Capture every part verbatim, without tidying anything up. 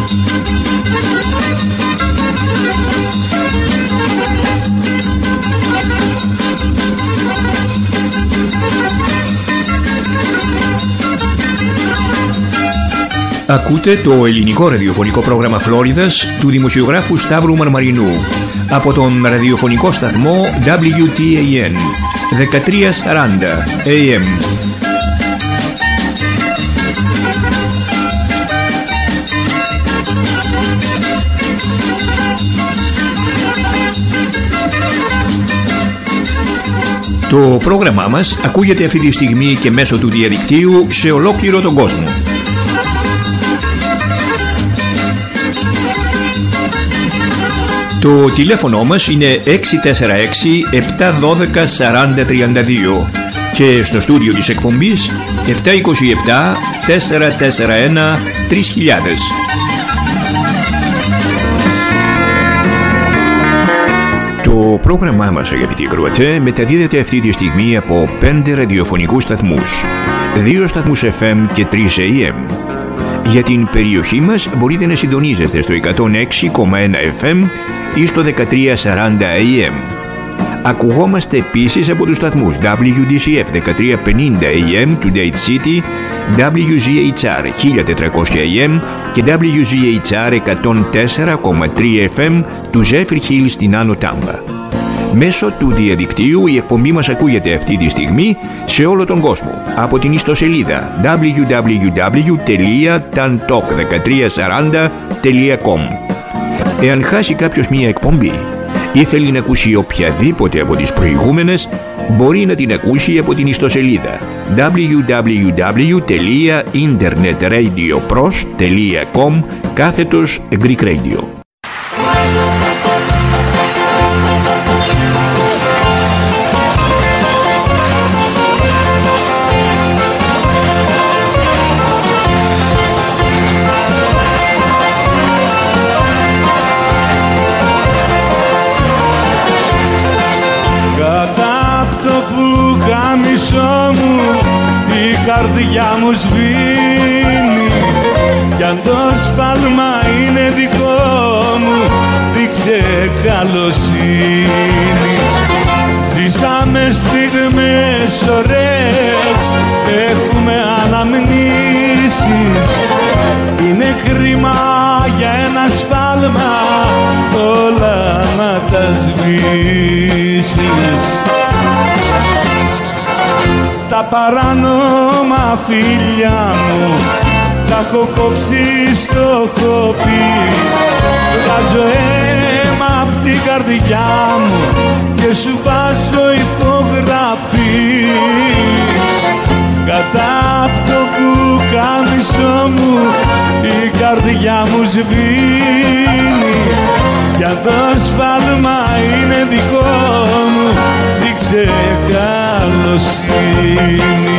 Ακούτε το ελληνικό ραδιοφωνικό πρόγραμμα Φλόριδας του δημοσιογράφου Σταύρου Μαρμαρινού από τον ραδιοφωνικό σταθμό ντάμπλιου τι έι εν δεκατριακόσια σαράντα έι εμ. Το πρόγραμμά μας ακούγεται αυτή τη στιγμή και μέσω του διαδικτύου σε ολόκληρο τον κόσμο. Το τηλέφωνο μας είναι έξι τέσσερα έξι επτά ένα δύο τέσσερα τρία δύο και στο στούντιο της εκπομπής επτά δύο επτά τέσσερα τέσσερα ένα τρεις χιλιάδες. Το πρόγραμμά μας, αγαπητοί ακροατές, μεταδίδεται αυτή τη στιγμή από πέντε ραδιοφωνικούς σταθμούς, δύο σταθμούς εφ εμ και τρεις έι εμ. Για την περιοχή μας μπορείτε να συντονίζεστε στο εκατόν έξι κόμμα ένα εφ εμ ή στο δεκατριακόσια σαράντα έι εμ. Ακουγόμαστε επίσης από τους σταθμούς ντάμπλιου ντι σι εφ δεκατριακόσια πενήντα έι εμ του Date City, ντάμπλιου ζι έιτς αρ χίλια τετρακόσια έι εμ και ντάμπλιου ζι έιτς αρ εκατόν τέσσερα κόμμα τρία εφ εμ του Zephyr Hill στην Άνω Τάμπα. Μέσω του διαδικτύου η εκπομπή μας ακούγεται αυτή τη στιγμή σε όλο τον κόσμο από την ιστοσελίδα ντάμπλιου ντάμπλιου ντάμπλιου τελεία ταντοκ δεκατριακόσια σαράντα τελεία κομ. Εάν χάσει κάποιος μία εκπομπή ή θέλει να ακούσει οποιαδήποτε από τις προηγούμενες, μπορεί να την ακούσει από την ιστοσελίδα ντάμπλιου ντάμπλιου ντάμπλιου τελεία ιντερνετρadiopros τελεία κομ κάθετος Greek Radio. Η καρδιά μου σβήνει κι αν το σφάλμα είναι δικό μου, δείξε καλοσύνη. Ζήσαμε στιγμές ωραίες, έχουμε αναμνήσεις. Είναι κρίμα για ένα σφάλμα όλα να τα σβήσεις. Τα παράνομα φίλια μου τα έχω κόψει στο χοπί. Βγάζω αίμα απ' την καρδιά μου και σου βάζω υπογραφή. Κατά απ' το πουκάμισο μου η καρδιά μου σβήνει κι αν το σφάλμα είναι δικό μου, δείξε καλοσύνη.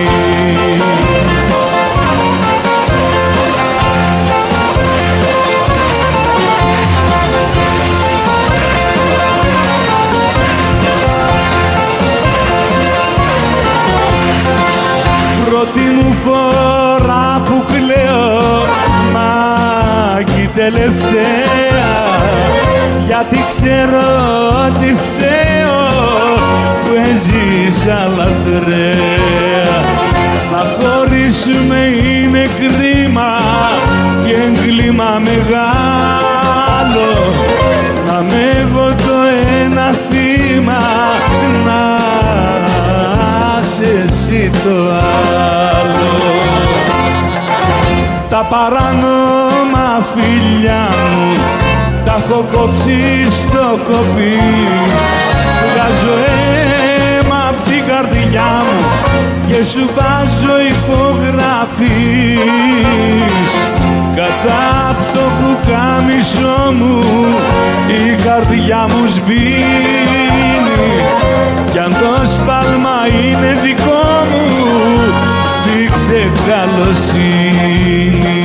Πρώτη μου φορά που κλαίω, μα κι τελευταία, γιατί ξέρω ότι φταίω που έζησα λαθρέα. Να χωρίσουμε είναι κρίμα και έγκλημα μεγάλο, να με εγώ το ένα θύμα, να είσαι εσύ το άλλο. Τα παράνομα φίλια μου τα έχω κόψει στο κοπί. Βγάζω αίμα απ' την καρδιά μου και σου βάζω υπογραφή. Κατά απ' το πουκάμισο μου η καρδιά μου σβήνει κι αν το σφάλμα είναι δικό μου, δείξε καλοσύνη.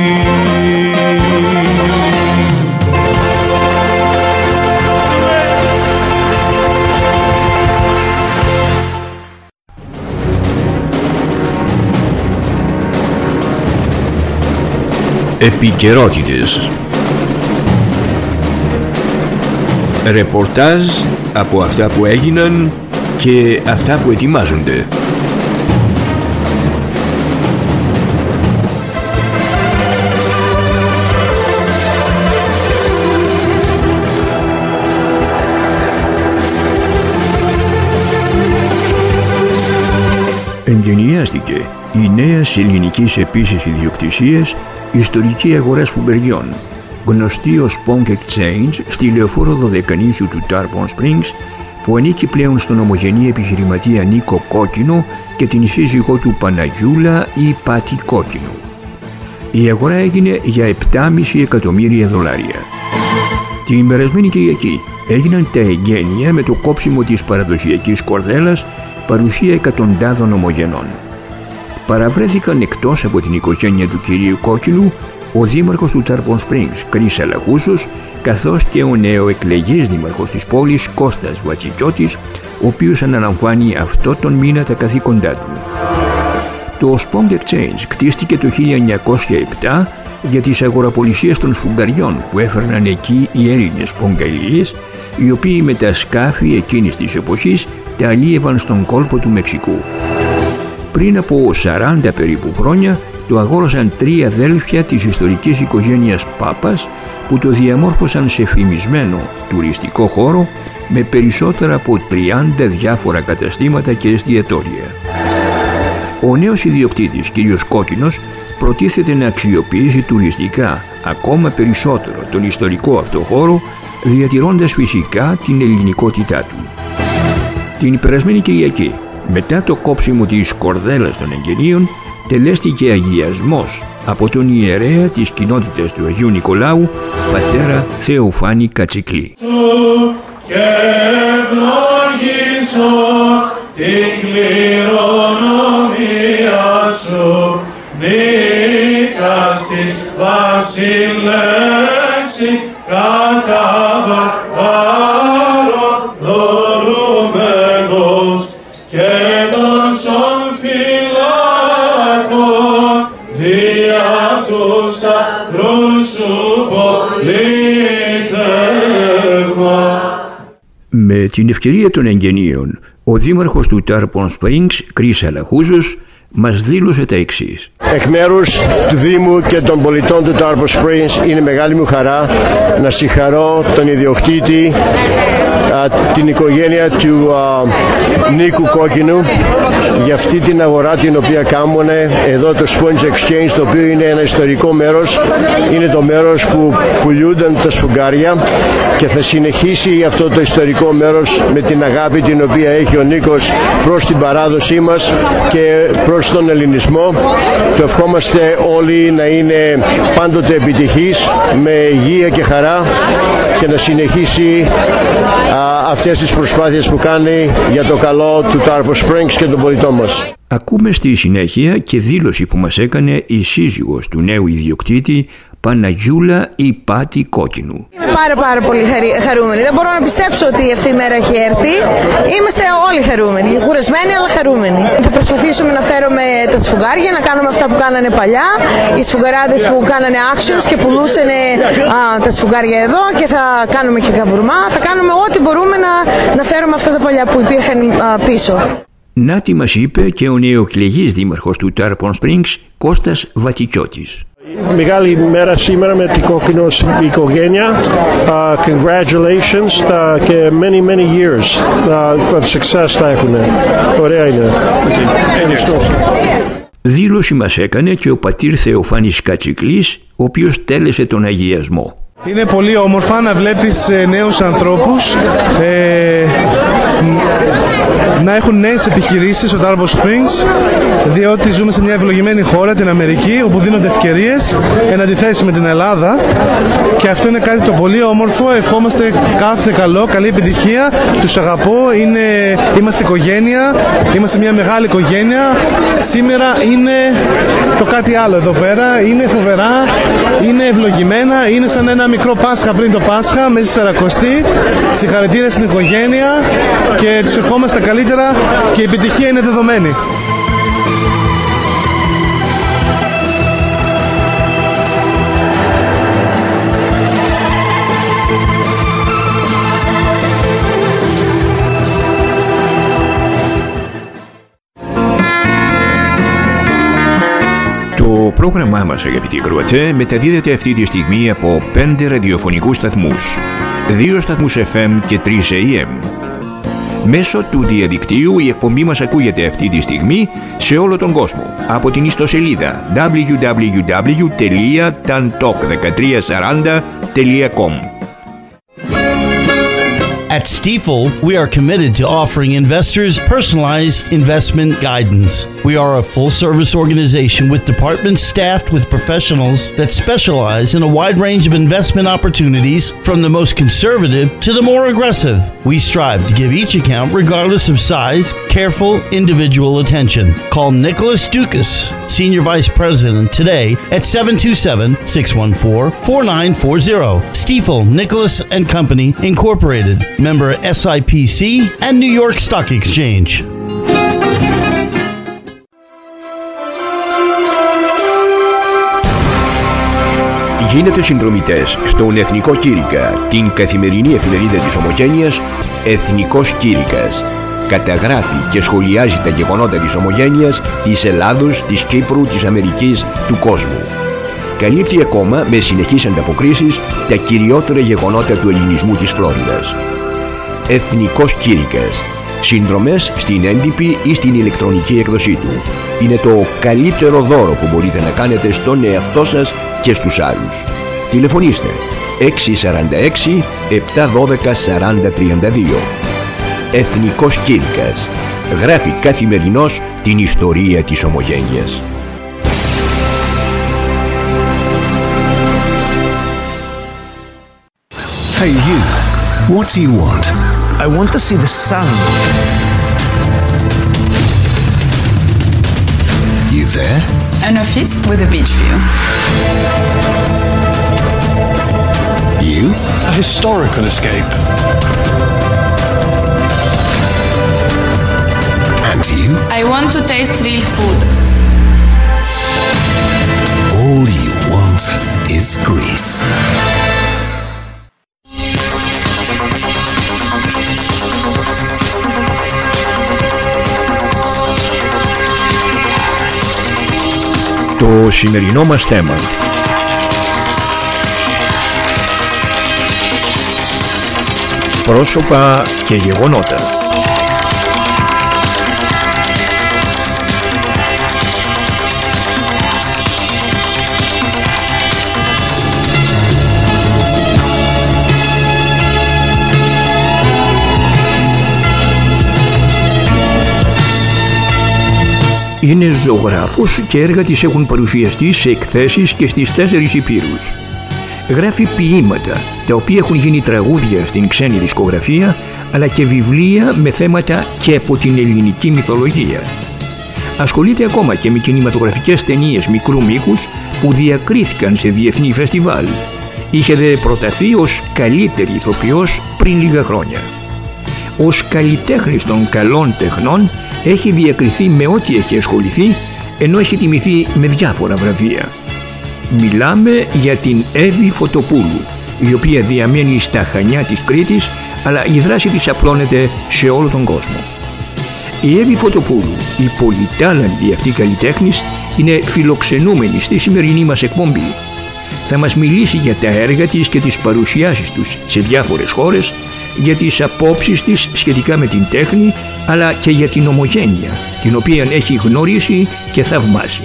Επικαιρότητες. Ρεπορτάζ από αυτά που έγιναν και αυτά που ετοιμάζονται. Εγκαινιάστηκε η νέα ελληνικής επίσης ιδιοκτησίας ιστορική αγορά σφουγγαριών, γνωστή ως Spong Exchange, στη λεωφόρο Δωδεκανήσιου του Tarpon Springs, που ανήκει πλέον στον ομογενή επιχειρηματία Νίκο Κόκκινο και την σύζυγό του Παναγιούλα ή Πάτη Κόκκινου. Η αγορά έγινε για επτά κόμμα πέντε εκατομμύρια δολάρια. Την περασμένη Κυριακή έγιναν τα εγγένεια με το κόψιμο της παραδοσιακής κορδέλας, παρουσία εκατοντάδων ομογενών. Παραβρέθηκαν εκτός από την οικογένεια του κυρίου Κόκκινου ο δήμαρχος του Tarpon Springs, Κρίς Αλαχούσος, καθώς και ο νεοεκλεγής δήμαρχος της πόλης, Κώστας Βατσικιώτης, ο οποίος αναλαμβάνει αυτό τον μήνα τα καθήκοντά του. Το Spong Exchange κτίστηκε το χίλια εννιακόσια επτά για τις αγοραπολισίες των σφουγγαριών που έφερναν εκεί οι Έλληνες σπογκαλιείς, οι οποίοι με τα σκάφη εκείνης της εποχής τα αλίευαν στον κόλπο του Μεξικού. Πριν από σαράντα περίπου χρόνια το αγόρασαν τρία αδέλφια της ιστορικής οικογένειας Πάπας, που το διαμόρφωσαν σε φημισμένο τουριστικό χώρο με περισσότερα από τριάντα διάφορα καταστήματα και εστιατόρια. Ο νέος ιδιοκτήτης, κύριος Κόκκινος, προτίθεται να αξιοποιήσει τουριστικά ακόμα περισσότερο τον ιστορικό αυτό χώρο, διατηρώντας φυσικά την ελληνικότητά του. Την περασμένη Κυριακή, μετά το κόψιμο της κορδέλας των εγγενείων, τελέστηκε αγιασμός από τον ιερέα της κοινότητας του Αγίου Νικολάου, πατέρα Θεοφάνη Κατσικλή. Και ευλογήσω την κληρονομία σου, νίκας της βασιλεύση κατά βαρβάρων δωρούμενος και τόσων φυλάκων δια του σταυρού σου πολίτευμα. Με την ευκαιρία των εγγενείων, ο δήμαρχος του Tarpon Springs, Κρίς Αλαχούσος, μας δήλωσε τα εξής. Εκ μέρους του Δήμου και των πολιτών του Tarpon Springs είναι μεγάλη μου χαρά να συγχαρώ τον ιδιοκτήτη, την οικογένεια του α, Νίκου Κόκκινου για αυτή την αγορά την οποία κάνουν εδώ το Spong Exchange, το οποίο είναι ένα ιστορικό μέρος, είναι το μέρος που πουλούνταν τα σφουγγάρια και θα συνεχίσει αυτό το ιστορικό μέρος με την αγάπη την οποία έχει ο Νίκος προς την παράδοσή μας και προς τον ελληνισμό. Το ευχόμαστε όλοι να είναι πάντοτε επιτυχής, με υγεία και χαρά, και να συνεχίσει α, αυτές τις προσπάθειες που κάνει για το καλό του Tarpon Springs και των πολιτών μας. Ακούμε στη συνέχεια και δήλωση που μας έκανε η σύζυγος του νέου ιδιοκτήτη, Παναγιούλα ή Πάτη Κόκκινου. Είμαι πάρα πάρα πολύ χαρούμενη. Δεν μπορώ να πιστέψω ότι αυτή η μέρα έχει έρθει. Είμαστε όλοι χαρούμενοι. Κουρασμένοι αλλά χαρούμενοι. Θα προσπαθήσουμε να φέρουμε τα σφουγγάρια, να κάνουμε αυτά που κάνανε παλιά. Οι σφουγγαράδες που κάνανε actions και πουλούσαν α, τα σφουγγάρια εδώ, και θα κάνουμε και καβουρμά. Θα κάνουμε ό,τι μπορούμε να, να φέρουμε αυτά τα παλιά που υπήρχαν α, πίσω. Να τι μας είπε και ο νεοεκλεγής δήμαρχος του Tarpon Springs, Κώστας Βατσικιώτης. Μεγάλη μέρα σήμερα με την Κόκκινο οικογένεια. Uh, congratulations uh, και many many years uh, of success θα έχουν. Ωραία είναι. Okay. Δήλωση μας έκανε και ο πατήρ Θεοφάνης Κατσικλής, ο οποίος τέλεσε τον αγιασμό. Είναι πολύ όμορφα να βλέπεις ε, νέους ανθρώπους ε, να έχουν νέες επιχειρήσεις στο Tarpon Springs, διότι ζούμε σε μια ευλογημένη χώρα, την Αμερική, όπου δίνονται ευκαιρίες εν αντιθέσει με την Ελλάδα, και αυτό είναι κάτι το πολύ όμορφο. Ευχόμαστε κάθε καλό, καλή επιτυχία. Τους αγαπώ, είναι, είμαστε οικογένεια, είμαστε μια μεγάλη οικογένεια. Σήμερα είναι το κάτι άλλο εδώ πέρα, είναι φοβερά, είναι ευλογημένα, είναι σαν ένα μικρό Πάσχα πριν το Πάσχα, μέσα στη Σαρακοστή. Συγχαρητήρια στην οικογένεια και τους ευχόμαστε τα καλύτερα, και η επιτυχία είναι δεδομένη. Το πρόγραμμά μας, αγαπητοί ακροατές, μεταδίδεται αυτή τη στιγμή από πέντε ραδιοφωνικούς σταθμούς, δύο σταθμούς εφ εμ και τρεις έι εμ. Μέσω του διαδικτύου η εκπομπή μας ακούγεται αυτή τη στιγμή σε όλο τον κόσμο από την ιστοσελίδα ντάμπλιου ντάμπλιου ντάμπλιου τελεία ταντοκ δεκατρία σαράντα τελεία κομ. At Stifel, we are committed to offering investors personalized investment guidance. We are a full-service organization with departments staffed with professionals that specialize in a wide range of investment opportunities, from the most conservative to the more aggressive. We strive to give each account, regardless of size, careful individual attention. Call Nicholas Dukas, Senior Vice President, today at seven two seven, six one four, four nine four zero. Stifel, Nicholas and Company, Incorporated. Member S I P C and New York Stock Exchange. Γίνετε συνδρομητές στον Εθνικό Κήρυκα, την καθημερινή εφημερίδα της Ομογένειας, Εθνικός Κήρυκας. Καταγράφει και σχολιάζει τα γεγονότα της Ομογένειας, της Ελλάδος, της Κύπρου, της Αμερικής, του κόσμου. Καλύπτει ακόμα με συνεχείς ανταποκρίσεις τα κυριότερα γεγονότα του ελληνισμού της Φλόριδας. Εθνικός Κήρυκας. Συνδρομές στην έντυπη ή στην ηλεκτρονική έκδοσή του. Είναι το καλύτερο δώρο που μπορείτε να κάνετε στον εαυτό σας και στους άλλους. Τηλεφωνήστε έξι τέσσερα έξι, επτά ένα δύο, σαράντα τριάντα δύο. Εθνικός Κήρυκας. Γράφει καθημερινώς την ιστορία της Ομογένειας. Hey you, what do you want? I want to see the sun. You there? An office with a beach view. You? A historical escape. And you? I want to taste real food. All you want is Greece. Το σημερινό μας θέμα: πρόσωπα και γεγονότα. Είναι ζωγράφος και έργα της έχουν παρουσιαστεί σε εκθέσεις και στις τέσσερις υπήρους. Γράφει ποίηματα, τα οποία έχουν γίνει τραγούδια στην ξένη δισκογραφία, αλλά και βιβλία με θέματα και από την ελληνική μυθολογία. Ασχολείται ακόμα και με κινηματογραφικές ταινίες μικρού μήκους που διακρίθηκαν σε διεθνή φεστιβάλ. Είχε δε προταθεί ως καλύτερη ηθοποιός πριν λίγα χρόνια. Ως καλλιτέχνης των καλών τεχνών έχει διακριθεί με ό,τι έχει ασχοληθεί, ενώ έχει τιμηθεί με διάφορα βραβεία. Μιλάμε για την Εύη Φωτοπούλου, η οποία διαμένει στα Χανιά της Κρήτης, αλλά η δράση της απλώνεται σε όλο τον κόσμο. Η Εύη Φωτοπούλου, η πολυτάλαντη αυτή καλλιτέχνης, είναι φιλοξενούμενη στη σημερινή μας εκπομπή. Θα μας μιλήσει για τα έργα της και τις παρουσιάσεις τους σε διάφορες χώρες, για τις απόψεις της σχετικά με την τέχνη, αλλά και για την Ομογένεια, την οποία έχει γνωρίσει και θαυμάσει.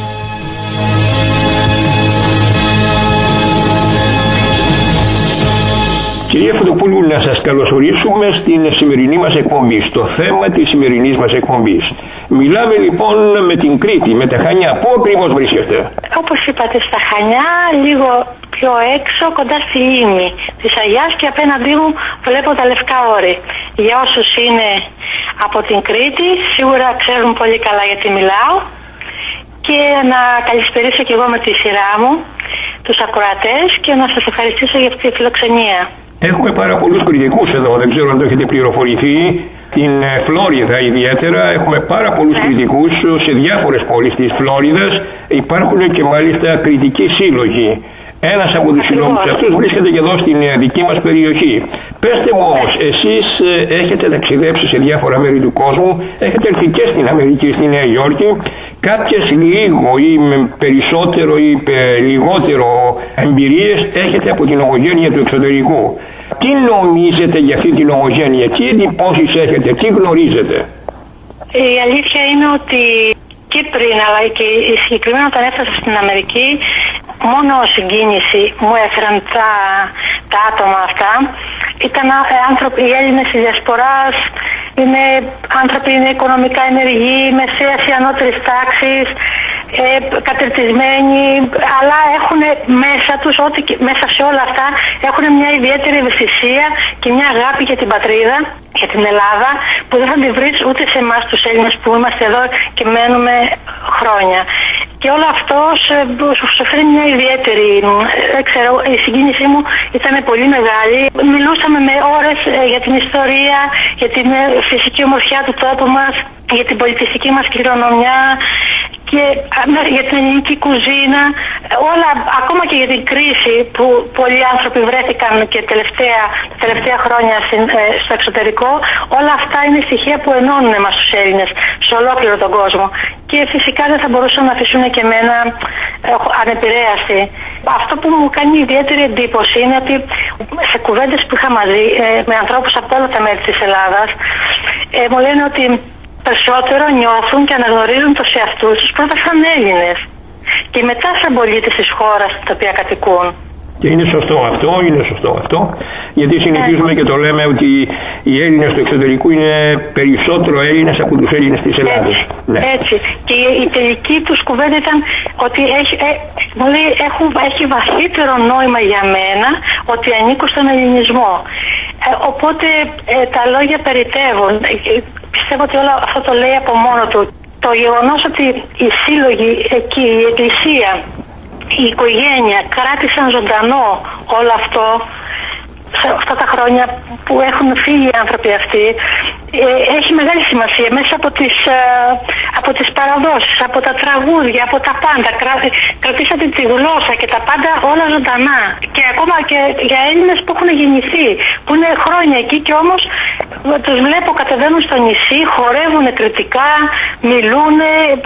Κυρία Φωτοπούλου, να σας καλωσορίσουμε στην σημερινή μας εκπομπή, στο θέμα της σημερινής μας εκπομπής. Μιλάμε λοιπόν με την Κρήτη, με τα Χανιά. Πού ακριβώς βρίσκεστε? Όπως είπατε, στα Χανιά, λίγο πιο έξω, κοντά στη λίμνη της Αγιάς, και απέναντί μου βλέπω τα Λευκά Όρη. Για όσους είναι από την Κρήτη, σίγουρα ξέρουν πολύ καλά γιατί μιλάω. Και να καλησπερίσω και εγώ με τη σειρά μου τους ακροατές και να σας ευχαριστήσω για αυτή τη φιλοξενία. Έχουμε πάρα πολλούς κριτικούς εδώ, δεν ξέρω αν το έχετε πληροφορηθεί. Την Φλόριδα ιδιαίτερα έχουμε πάρα πολλούς ναι. κριτικούς σε διάφορες πόλεις της Φλόριδας. Υπάρχουν και μάλιστα κριτικοί σύλλογοι. Ένας από τους συλλόγους αυτούς βρίσκεται και εδώ στην δική μας περιοχή. Πέστε μου όμως, εσείς έχετε ταξιδέψει σε διάφορα μέρη του κόσμου, έχετε έρθει και στην Αμερική, στη Νέα Υόρκη. κάποιες λίγο ή περισσότερο ή λιγότερο εμπειρίες έχετε από την ομογένεια του εξωτερικού. Τι νομίζετε για αυτή την ομογένεια, τι εντυπώσεις έχετε, τι γνωρίζετε? Η αλήθεια είναι ότι και πριν, αλλά και συγκεκριμένα όταν έφτασα στην Αμερική, μόνο συγκίνηση μου έφεραν τα, τα άτομα αυτά. Ήταν άνθρωποι, οι Έλληνες της Διασποράς, είναι άνθρωποι είναι οικονομικά ενεργοί, μεσαίας ή ανώτερης τάξης, ε, κατερτισμένοι, αλλά έχουν μέσα τους, ό,τι, μέσα σε όλα αυτά, έχουν μια ιδιαίτερη ευαισθησία και μια αγάπη για την πατρίδα, για την Ελλάδα, που δεν θα τη βρεις ούτε σε εμάς τους Έλληνες που είμαστε εδώ και μένουμε χρόνια. Και όλο αυτό σου φέρνει μια ιδιαίτερη, δεν ξέρω, η συγκίνησή μου ήταν πολύ μεγάλη. Μιλούσαμε με ώρες για την ιστορία, για την φυσική ομορφιά του τόπου μας, για την πολιτιστική μας κληρονομιά και για την ελληνική κουζίνα, όλα, ακόμα και για την κρίση που πολλοί άνθρωποι βρέθηκαν και τελευταία, τα τελευταία χρόνια στο εξωτερικό. Όλα αυτά είναι στοιχεία που ενώνουν εμάς τους Έλληνες σε ολόκληρο τον κόσμο. Και φυσικά δεν θα μπορούσαν να αφήσουν και εμένα ανεπηρέαστη. Αυτό που μου κάνει ιδιαίτερη εντύπωση είναι ότι σε κουβέντες που είχα μαζί με ανθρώπους από όλα τα μέρη της Ελλάδας, μου λένε ότι περισσότερο νιώθουν και αναγνωρίζουν τους εαυτούς τους πρώτα σαν Έλληνες και μετά σαν πολίτες της χώρας στην οποία κατοικούν. Και είναι σωστό αυτό, είναι σωστό αυτό, γιατί συνηθίζουμε και το λέμε ότι οι Έλληνες του εξωτερικού είναι περισσότερο Έλληνες από τους Έλληνες της Ελλάδας. Έτσι, ναι. Έτσι. Και η τελική τους κουβέντα ήταν ότι έχει, ε, μου λέει, έχουν, έχει βαθύτερο νόημα για μένα ότι ανήκω στον ελληνισμό. Ε, οπότε ε, τα λόγια περιτεύουν. Ε, πιστεύω ότι όλο αυτό το λέει από μόνο του. Το γεγονός ότι οι σύλλογοι εκεί, η Εκκλησία, η οικογένεια κράτησαν ζωντανό όλο αυτό αυτά τα χρόνια που έχουν φύγει οι άνθρωποι αυτοί, ε, έχει μεγάλη σημασία μέσα από τις, ε, από τις παραδόσεις, από τα τραγούδια, από τα πάντα. Κρα, κρατήσατε τη γλώσσα και τα πάντα όλα ζωντανά. Και ακόμα και για Έλληνες που έχουν γεννηθεί, που είναι χρόνια εκεί και όμως τους βλέπω κατεβαίνουν στο νησί, χορεύουν κριτικά, μιλούν,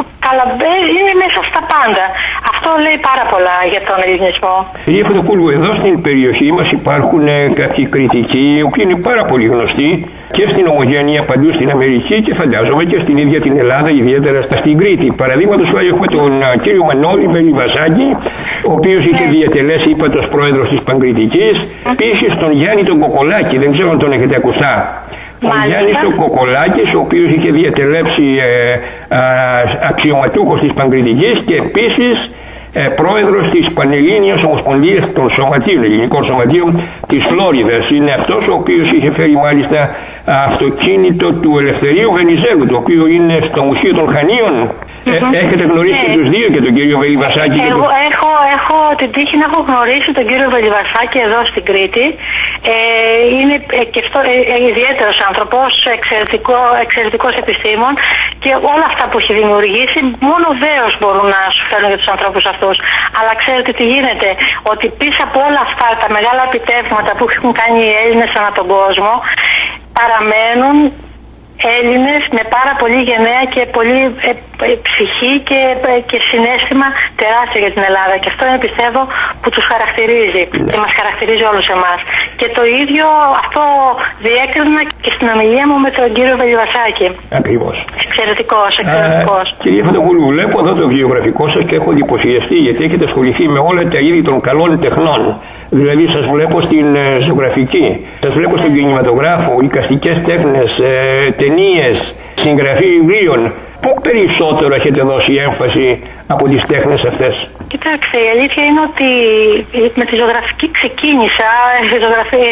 είναι μέσα στα πάντα. Αυτό λέει πάρα πολλά για τον ελληνισμό. Κυρία Φωτοπούλου, εδώ στην περιοχή μας υπάρχουν κάποιοι κριτικοί, οι οποίοι είναι πάρα πολύ γνωστοί και στην ομογένεια παντού στην Αμερική και φαντάζομαι και στην ίδια την Ελλάδα, ιδιαίτερα στην Κρήτη. Παραδείγματος χάρη έχουμε τον κύριο Μανώλη Βελιβασάκη, ο οποίος είχε διατελέσει ύπατος πρόεδρος της Παγκριτικής. Επίσης τον Γιάννη τον Κοκολάκη, δεν ξέρω αν τον έχετε ακουστά. Ο Γιάννης ο Κοκολάκης, ο οποίος είχε διατελέψει ε, α, αξιωματούχος της Παγκριτικής και επίσης ε, πρόεδρος της Πανελλήνιας Ομοσπονδίας των Σωματείων, Ελληνικών Σωματείων της Φλόριδας. Είναι αυτός ο οποίος είχε φέρει μάλιστα αυτοκίνητο του Ελευθερίου Βενιζέλου, το οποίο είναι στο Μουσείο των Χανίων. Mm-hmm. Ε, έχετε γνωρίσει και τους δύο, και τον κύριο Βελιβασάκη? Εγώ τον... έχω, έχω την τύχη να έχω γνωρίσει τον κύριο Βελιβασάκη εδώ στην Κρήτη. Ε, είναι και αυτό ε, ε, ιδιαίτερος άνθρωπος, εξαιρετικό, εξαιρετικός επιστήμον, και όλα αυτά που έχει δημιουργήσει μόνο δέος μπορούν να σου φέρουν για τους ανθρώπους αυτούς. Αλλά ξέρετε τι γίνεται, ότι πίσω από όλα αυτά τα μεγάλα επιτεύγματα που έχουν κάνει οι Έλληνες ανά τον κόσμο, παραμένουν Έλληνες με πάρα πολύ γενναία και πολύ ε, ε, ψυχή και, ε, και συναίσθημα τεράστιο για την Ελλάδα. Και αυτό είναι, πιστεύω, που τους χαρακτηρίζει και μας χαρακτηρίζει όλους εμάς. Και το ίδιο αυτό διέκρινα και στην ομιλία μου με τον κύριο Βελιβασάκη. Ακριβώς. Εξαιρετικός, εξαιρετικός. Α, κυρία Φωτοπούλου, βλέπω εδώ το βιογραφικό σας και έχω εντυπωσιαστεί, γιατί έχετε ασχοληθεί με όλα τα είδη των καλών τεχνών. Δηλαδή σας βλέπω στην ε, ζωγραφική, σας βλέπω στον κινηματογράφο, εικαστικές τέχνες, ε, ταινίες, συγγραφή βιβλίων. Πού περισσότερο έχετε δώσει έμφαση από τις τέχνες αυτές? Κοιτάξτε, η αλήθεια είναι ότι με τη ζωγραφική ξεκίνησα, η ζωγραφή,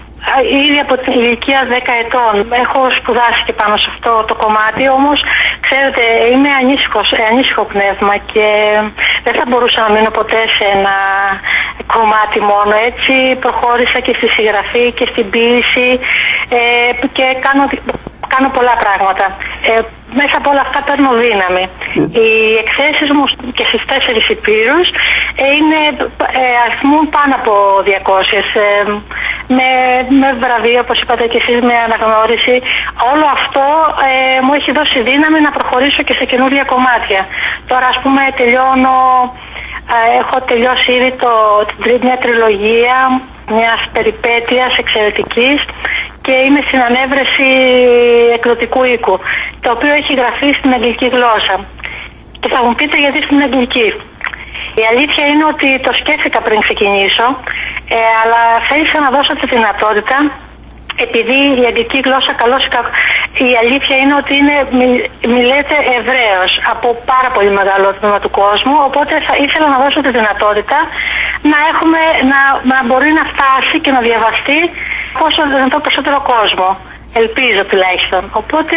ήδη από την ηλικία δέκα ετών. Έχω σπουδάσει και πάνω σε αυτό το κομμάτι, όμως ξέρετε, είμαι ανήσυχος, ανήσυχο πνεύμα και δεν θα μπορούσα να μείνω ποτέ σε ένα κομμάτι μόνο. Έτσι προχώρησα και στη συγγραφή και στην ποίηση ε, και κάνω, κάνω πολλά πράγματα. Ε, μέσα από όλα αυτά παίρνω δύναμη. Οι εκθέσεις μου και στις τέσσερις υπήρους ε, είναι, ε, αριθμούν πάνω από διακόσιες. Ε, με, με βραβείο, όπως είπατε και εσείς, με αναγνώριση. Όλο αυτό ε, μου έχει δώσει δύναμη να προχωρήσω και σε καινούργια κομμάτια. Τώρα, ας πούμε, τελειώνω, ε, έχω τελειώσει ήδη το, μια τριλογία μιας περιπέτειας εξαιρετικής και είμαι στην ανέβρεση εκδοτικού οίκου, το οποίο έχει γραφεί στην αγγλική γλώσσα. Και θα μου πείτε γιατί στην αγγλική. Η αλήθεια είναι ότι το σκέφτηκα πριν ξεκινήσω, ε, αλλά θέλησα να δώσω τη δυνατότητα, επειδή η αγγλική γλώσσα καλώς ή κακώς, η αλήθεια είναι ότι είναι, μι, μιλέται ευρέως από πάρα πολύ μεγάλο τμήμα του κόσμου, οπότε θα ήθελα να δώσω τη δυνατότητα να, έχουμε, να, να μπορεί να φτάσει και να διαβαστεί όσο δυνατό περισσότερο κόσμο. Ελπίζω τουλάχιστον. Οπότε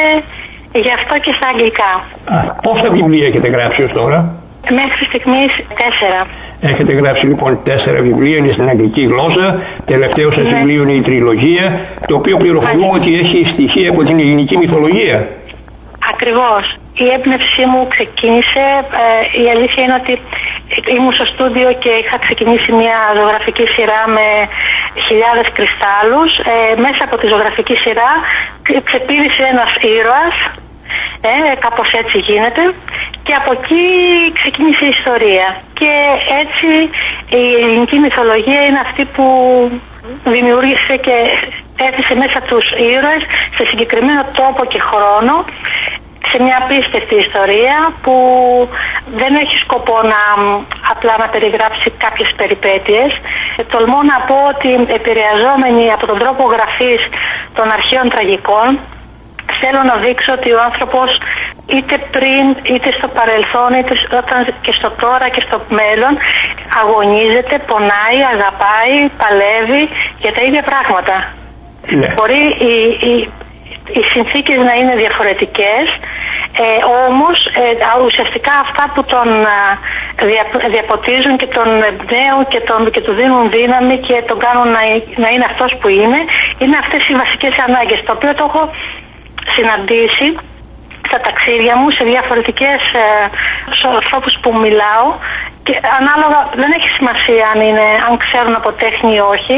γι' αυτό και στα αγγλικά. Α, πόσα βιβλία έχετε γράψει ως τώρα? Μέχρι στιγμής τέσσερα. Έχετε γράψει λοιπόν τέσσερα βιβλία, είναι στην αγγλική γλώσσα. Τελευταίο σας ναι. βιβλίο είναι η τριλογία, το οποίο πληροφορούμε ναι. ότι έχει στοιχεία από την ελληνική μυθολογία. Ακριβώς. Η έμπνευσή μου ξεκίνησε, ε, η αλήθεια είναι ότι ήμουν στο στούντιο και είχα ξεκινήσει μια ζωγραφική σειρά με χιλιάδες κρυστάλλους. Ε, μέσα από τη ζωγραφική σειρά ξεπήδησε ένας ήρωας, ε, κάπως έτσι γίνεται, και από εκεί ξεκίνησε η ιστορία. Και έτσι η ελληνική μυθολογία είναι αυτή που δημιούργησε και έθεσε μέσα τους ήρωες σε συγκεκριμένο τόπο και χρόνο, σε μια απίστευτη ιστορία που δεν έχει σκοπό να απλά να περιγράψει κάποιες περιπέτειες. Τολμώ να πω ότι επηρεαζόμενοι από τον τρόπο γραφής των αρχαίων τραγικών, θέλω να δείξω ότι ο άνθρωπος είτε πριν, είτε στο παρελθόν, είτε και στο τώρα και στο μέλλον αγωνίζεται, πονάει, αγαπάει, παλεύει για τα ίδια πράγματα. Ναι. Μπορεί οι, οι, οι συνθήκες να είναι διαφορετικές, ε, όμως ε, ουσιαστικά αυτά που τον δια, διαποτίζουν και τον εμπνέουν και, τον, και του δίνουν δύναμη και τον κάνουν να, να είναι αυτός που είναι, είναι αυτές οι βασικές ανάγκες, το οποίο το έχω συναντήσει στα ταξίδια μου σε διαφορετικές ε, ανθρώπους που μιλάω, και ανάλογα δεν έχει σημασία αν, είναι, αν ξέρουν από τέχνη ή όχι.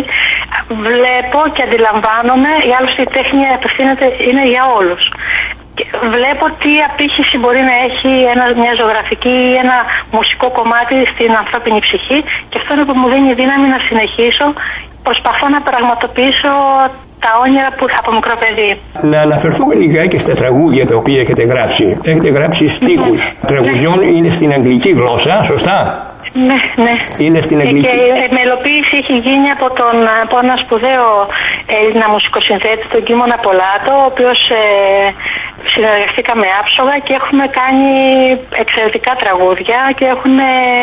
Βλέπω και αντιλαμβάνομαι, ή άλλωστε η τέχνη απευθύνεται, είναι για όλους. Και βλέπω τι απήχηση μπορεί να έχει ένα, μια ζωγραφική ή ένα μουσικό κομμάτι στην ανθρώπινη ψυχή, και αυτό είναι που μου δίνει δύναμη να συνεχίσω. Προσπαθώ να πραγματοποιήσω τα όνειρα που από μικρό παιδί. Να αναφερθούμε λιγάκι στα τραγούδια τα οποία έχετε γράψει. Έχετε γράψει στίχους mm-hmm. τραγουδιών, ναι. Είναι στην αγγλική γλώσσα, σωστά? Ναι, ναι. Είναι στην αγγλική. Και η μελοποίηση έχει γίνει από, τον, από ένα σπουδαίο Έλληνα μουσικοσυνθέτη, τον Κίμωνα Πολάτο, ο οποίος ε, συνεργαστήκαμε άψογα και έχουμε κάνει εξαιρετικά τραγούδια και έχουν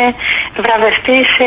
βραβευτεί σε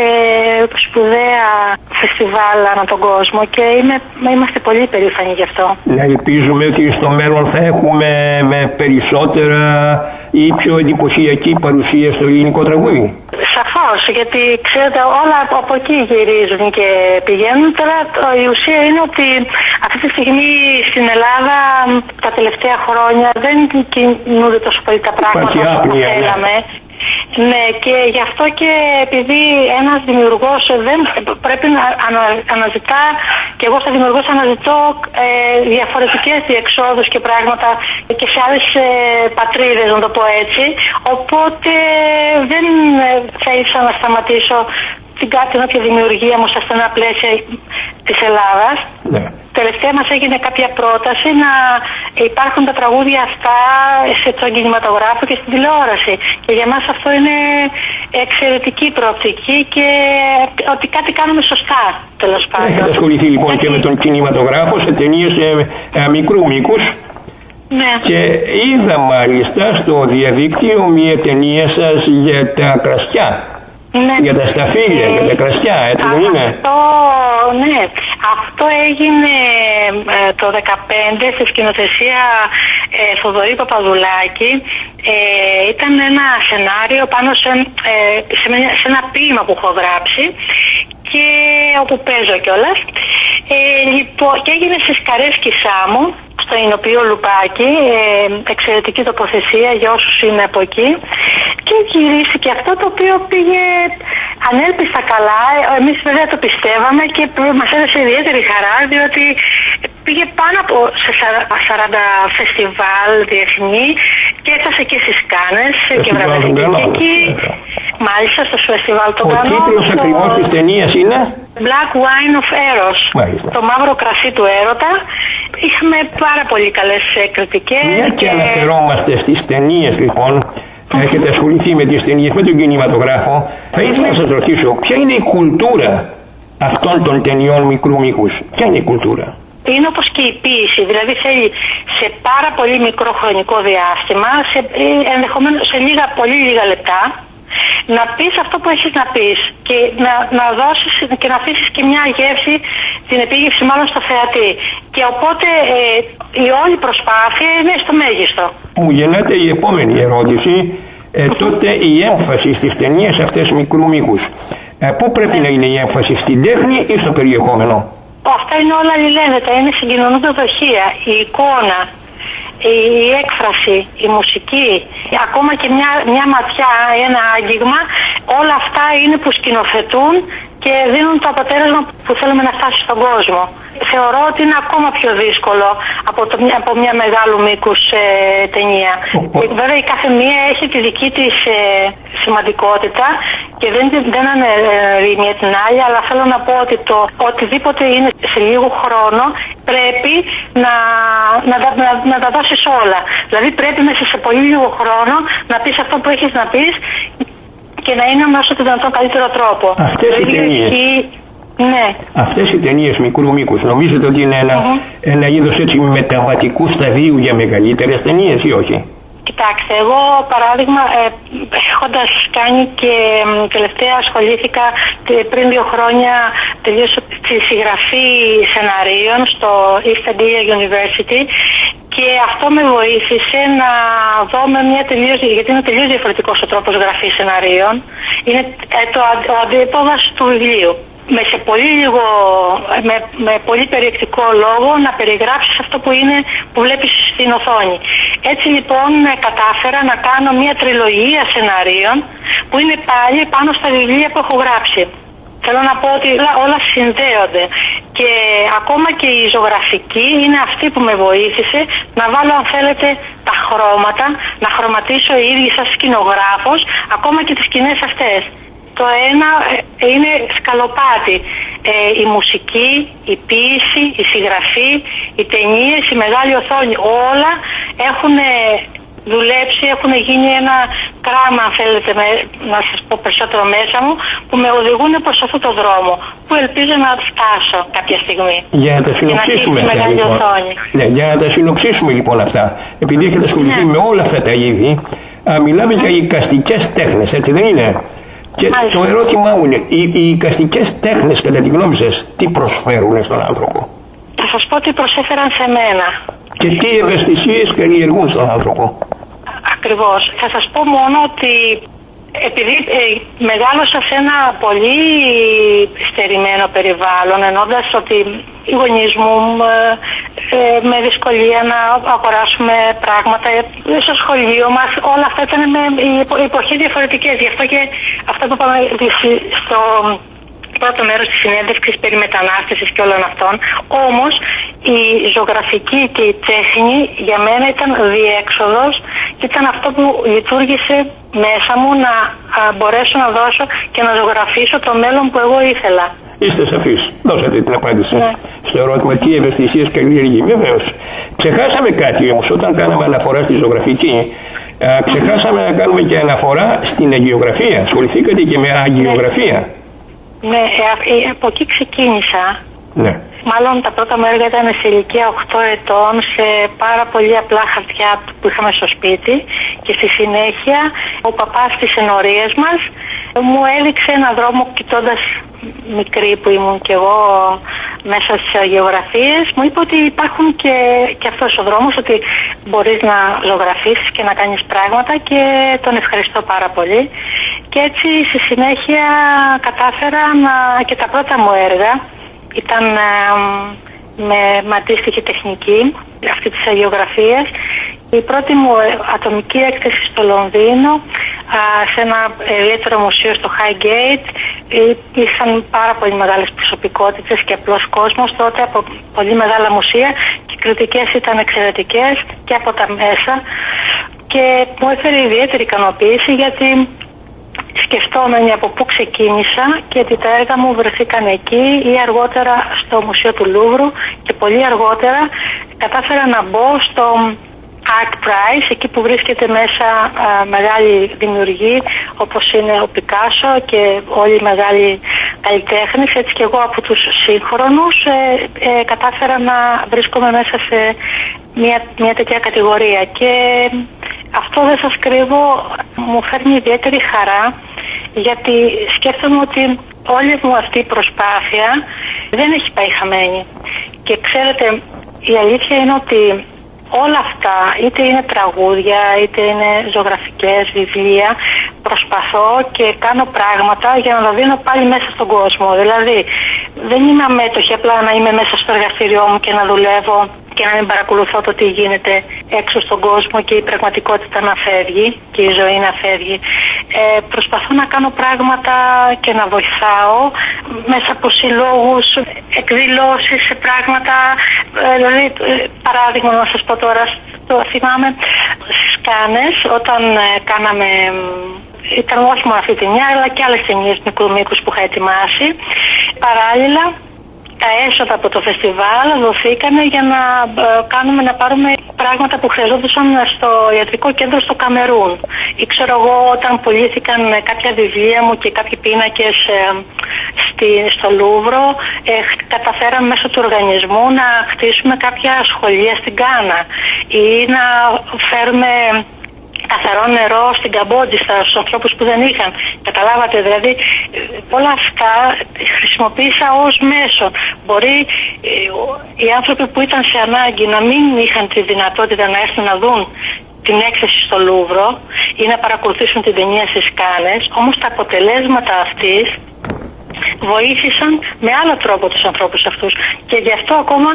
σπουδαία φεστιβάλ ανά τον κόσμο, και είμαι, είμαστε πολύ περήφανοι γι' αυτό. Να ελπίζουμε ότι στο μέλλον θα έχουμε με περισσότερα ή πιο εντυπωσιακή παρουσία στο ελληνικό τραγούδι. Σαφώς, γιατί ξέρετε όλα από εκεί γυρίζουν και πηγαίνουν. Τώρα η ουσία είναι ότι αυτή τη στιγμή στην Ελλάδα τα τελευταία χρόνια δεν κινούνται τόσο πολύ τα πράγματα όσο θα θέλαμε. Ναι, και γι' αυτό και επειδή ένας δημιουργός δεν πρέπει να ανα, αναζητά, και εγώ σαν δημιουργός αναζητώ ε, διαφορετικές διεξόδους και πράγματα και σε άλλες ε, πατρίδες, να το πω έτσι, οπότε δεν θα ήθελα να σταματήσω την κάτι όποια δημιουργία μου στα στενά πλαίσια της Ελλάδας. Ναι. Τελευταία μας έγινε κάποια πρόταση να υπάρχουν τα τραγούδια αυτά στον κινηματογράφο και στην τηλεόραση. Και για μας αυτό είναι εξαιρετική προοπτική και ότι κάτι κάνουμε σωστά, τέλος πάντων. Έχετε ασχοληθεί λοιπόν και με τον κινηματογράφο σε ταινίες ε, ε, μικρού μήκους. Ναι. Και είδα μάλιστα στο διαδίκτυο μια ταινία σας για τα κρασιά. Ναι. Για τα σταφύλια, ε, για τα κρασιά, έτσι δεν είναι? Αυτό, ναι. Αυτό έγινε ε, το δύο χιλιάδες δεκαπέντε στη σκηνοθεσία ε, Θοδωρή Παπαδουλάκη. Ε, ήταν ένα σενάριο πάνω σε, ε, σε, σε ένα ποίημα που έχω γράψει και όπου παίζω κιόλας. Ε, λοιπόν, και έγινε στις Καρές Κισάμου, στο Ηνοποιείο Λουπάκη, ε, εξαιρετική τοποθεσία για όσους είναι από εκεί, και γυρίστηκε αυτό, το οποίο πήγε ανέλπιστα καλά. Εμείς βέβαια το πιστεύαμε και μας έδωσε ιδιαίτερη χαρά, διότι πήγε πάνω από σαράντα φεστιβάλ διεθνή και έφτασε και στις Κάνες και βραβευτήκε εκεί. Μάλιστα στο φεστιβάλ των Κανών. Ο τίτλος στο... ακριβώς της ταινίας είναι Black Wine of Eros. Μάλιστα. Το μαύρο κρασί του έρωτα. Είχαμε πάρα πολύ καλές κριτικές. Μια και, και αναφερόμαστε στις ταινίες λοιπόν, έχετε ασχοληθεί με τις ταινίες, με τον κινηματογράφο. Θα ήθελα να σας ρωτήσω, ποια είναι η κουλτούρα αυτών των ταινιών μικρού μήκους? Ποια είναι η κουλτούρα? Είναι όπως και η ποίηση, δηλαδή θέλει σε πάρα πολύ μικρό χρονικό διάστημα, σε, ενδεχομένως σε λίγα, πολύ λίγα λεπτά, να πεις αυτό που έχεις να πεις και να, να δώσεις και να αφήσεις και μια γεύση, την επίγευση μάλλον στο θεατή. Και οπότε ε, η όλη προσπάθεια είναι στο μέγιστο. Μου γεννάται η επόμενη ερώτηση, ε, τότε η έμφαση στις ταινίες αυτές μικρού μήκους. Ε, πού πρέπει ναι. να είναι η έμφαση, στην τέχνη ή στο περιεχόμενο? Αυτά είναι όλα αλληλένδετα, είναι συγκοινωνούντα δοχεία, η εικόνα, η έκφραση, η μουσική, ακόμα και μια, μια ματιά, ένα άγγιγμα, όλα αυτά είναι που σκηνοθετούν και δίνουν το αποτέλεσμα που θέλουμε να φτάσει στον κόσμο. Θεωρώ ότι είναι ακόμα πιο δύσκολο από, το, από μια μεγάλου μήκους ε, ταινία. Και, βέβαια η κάθε μία έχει τη δική της ε, σημαντικότητα και δεν, δεν αναιρεί μία την άλλη, αλλά θέλω να πω ότι το οτιδήποτε είναι σε λίγο χρόνο πρέπει να, να, να, να τα δώσεις όλα. Δηλαδή πρέπει μέσα σε πολύ λίγο χρόνο να πεις αυτό που έχεις να πεις και να είναι με όσο το δυνατόν καλύτερο τρόπο. Αυτές οι ταινίες, ναι. Αυτές οι ταινίες μικρού μήκους νομίζετε ότι είναι ένα, mm-hmm. ένα είδος έτσι μεταβατικού σταδίου για μεγαλύτερες ταινίες ή όχι? Κοιτάξτε, εγώ παράδειγμα ε, έχοντας κάνει και ε, τελευταία ασχολήθηκα πριν δύο χρόνια, τελείωσα τη συγγραφή σεναρίων στο East Anglia University και αυτό με βοήθησε να δω με μια τελείως, γιατί είναι τελείως διαφορετικός ο τρόπος γραφής σεναρίων, είναι ε, το, ο αντίποδας του βιβλίου. Με, σε πολύ λίγο, με, με πολύ περιεκτικό λόγο να περιγράψεις αυτό που, είναι, που βλέπεις στην οθόνη. Έτσι λοιπόν κατάφερα να κάνω μια τριλογία σεναρίων που είναι πάλι πάνω στα βιβλία που έχω γράψει. Θέλω να πω ότι όλα, όλα συνδέονται και ακόμα και η ζωγραφική είναι αυτή που με βοήθησε να βάλω αν θέλετε τα χρώματα, να χρωματίσω η ίδια σαν σκηνογράφος ακόμα και τις σκηνές αυτές. Το ένα είναι σκαλοπάτι. Ε, η μουσική, η ποίηση, η συγγραφή, οι ταινίες, η μεγάλη οθόνη, όλα έχουν δουλέψει, έχουν γίνει ένα κράμα, αν θέλετε, με, να σας πω περισσότερο μέσα μου, που με οδηγούν προς αυτόν τον δρόμο, που ελπίζω να φτάσω κάποια στιγμή. Για να τα συνοψίσουμε αυτά, λοιπόν. Ναι, για να τα συνοψίσουμε λοιπόν αυτά, επειδή έχετε ασχοληθεί ναι. με όλα αυτά τα είδη, α, μιλάμε mm. για εικαστικές τέχνες, έτσι δεν είναι? Και Μάλιστα. το ερώτημά μου είναι, οι, οι εικαστικές τέχνες κατά τη γνώμη σας τι προσφέρουν στον άνθρωπο? Θα σας πω τι προσέφεραν σε μένα. Και τι ευαισθησίες καλλιεργούν στον άνθρωπο? Ακριβώς. Θα σας πω μόνο ότι επειδή ε, μεγάλωσα σε ένα πολύ στερημένο περιβάλλον, ενώντας ότι οι γονείς μου ε, ε, με δυσκολία να αγοράσουμε πράγματα στο σχολείο μας, όλα αυτά ήταν με οι εποχές διαφορετικές. Γι' αυτό και αυτό που είπαμε στο πρώτο μέρος της συνέντευξης περί μετανάστευσης και όλων αυτών, όμως η ζωγραφική και η τέχνη για μένα ήταν διέξοδος και ήταν αυτό που λειτουργήσε μέσα μου να α, μπορέσω να δώσω και να ζωγραφίσω το μέλλον που εγώ ήθελα. Είστε σαφείς. Δώσατε την απάντηση ναι. στο ερώτημα τι ευαισθησίες καλλιεργεί. Βεβαίως. Ξεχάσαμε κάτι όμως όταν κάναμε αναφορά στη ζωγραφική. Α, ξεχάσαμε να κάνουμε και αναφορά στην αγιογραφία. Ασχοληθήκατε και με αγιογραφία? Ναι, ε, από εκεί ξεκίνησα. Ναι. Μάλλον τα πρώτα μου έργα ήταν σε ηλικία οκτώ ετών σε πάρα πολύ απλά χαρτιά που είχαμε στο σπίτι και στη συνέχεια ο παπάς στις ενορίες μας μου έδειξε έναν δρόμο, κοιτώντας μικρή που ήμουν κι εγώ μέσα στις γεωγραφίες, μου είπε ότι υπάρχουν και, και αυτός ο δρόμος, ότι μπορείς να ζωγραφίσεις και να κάνεις πράγματα και τον ευχαριστώ πάρα πολύ. Και έτσι στη συνέχεια κατάφερα να, και τα πρώτα μου έργα ήταν ε, με, με αντίστοιχη τεχνική αυτή της αγιογραφίας. Η πρώτη μου ατομική έκθεση στο Λονδίνο, α, σε ένα ιδιαίτερο μουσείο στο Highgate, Υπήρχαν πάρα πολύ μεγάλες προσωπικότητες και απλός κόσμος τότε από πολύ μεγάλα μουσεία και οι κριτικές ήταν εξαιρετικές και από τα μέσα και μου έφερε ιδιαίτερη ικανοποίηση γιατί σκεφτόμενοι από πού ξεκίνησα και ότι τα έργα μου βρεθήκαν εκεί ή αργότερα στο Μουσείο του Λούβρου και πολύ αργότερα κατάφερα να μπω στο Art Prize, εκεί που βρίσκεται μέσα α, μεγάλη δημιουργή όπως είναι ο Πικάσο και όλοι οι μεγάλοι καλλιτέχνες, έτσι και εγώ από τους σύγχρονους ε, ε, κατάφερα να βρίσκομαι μέσα σε μια, μια τέτοια κατηγορία και αυτό δεν σας κρύβω, μου φέρνει ιδιαίτερη χαρά γιατί σκέφτομαι ότι όλη μου αυτή η προσπάθεια δεν έχει πάει χαμένη και ξέρετε η αλήθεια είναι ότι όλα αυτά, είτε είναι τραγούδια, είτε είναι ζωγραφικές, βιβλία, προσπαθώ και κάνω πράγματα για να τα δίνω πάλι μέσα στον κόσμο. Δηλαδή, δεν είμαι αμέτωχη απλά να είμαι μέσα στο εργαστήριό μου και να δουλεύω και να μην παρακολουθώ το τι γίνεται έξω στον κόσμο και η πραγματικότητα να φεύγει και η ζωή να φεύγει. Ε, προσπαθώ να κάνω πράγματα και να βοηθάω μέσα από συλλόγους, εκδηλώσεις σε πράγματα. Ε, δηλαδή, παράδειγμα να σας πω τώρα, το θυμάμαι στις Κάνες όταν ε, κάναμε, ήταν όχι μόνο αυτή τη μια αλλά και άλλες ταινίες μικρού μήκους που είχα ετοιμάσει. Παράλληλα, τα έσοδα από το φεστιβάλ δοθήκανε για να ε, κάνουμε να πάρουμε πράγματα που χρειαζόντουσαν στο ιατρικό κέντρο στο Καμερούν. Ή ξέρω εγώ όταν πουλήθηκαν κάποια βιβλία μου και κάποιοι πίνακες ε, στη, στο Λούβρο, ε, καταφέραμε μέσω του οργανισμού να χτίσουμε κάποια σχολεία στην Γκάνα ή να φέρουμε καθαρό νερό στην Καμπότζη στους ανθρώπους που δεν είχαν. Καταλάβατε, δηλαδή όλα αυτά χρησιμοποίησα ως μέσο. Μπορεί οι άνθρωποι που ήταν σε ανάγκη να μην είχαν τη δυνατότητα να έρθουν να δουν την έκθεση στο Λούβρο ή να παρακολουθήσουν την ταινία στις Κάνες, όμως τα αποτελέσματα αυτής βοήθησαν με άλλο τρόπο τους ανθρώπους αυτούς. Και γι' αυτό ακόμα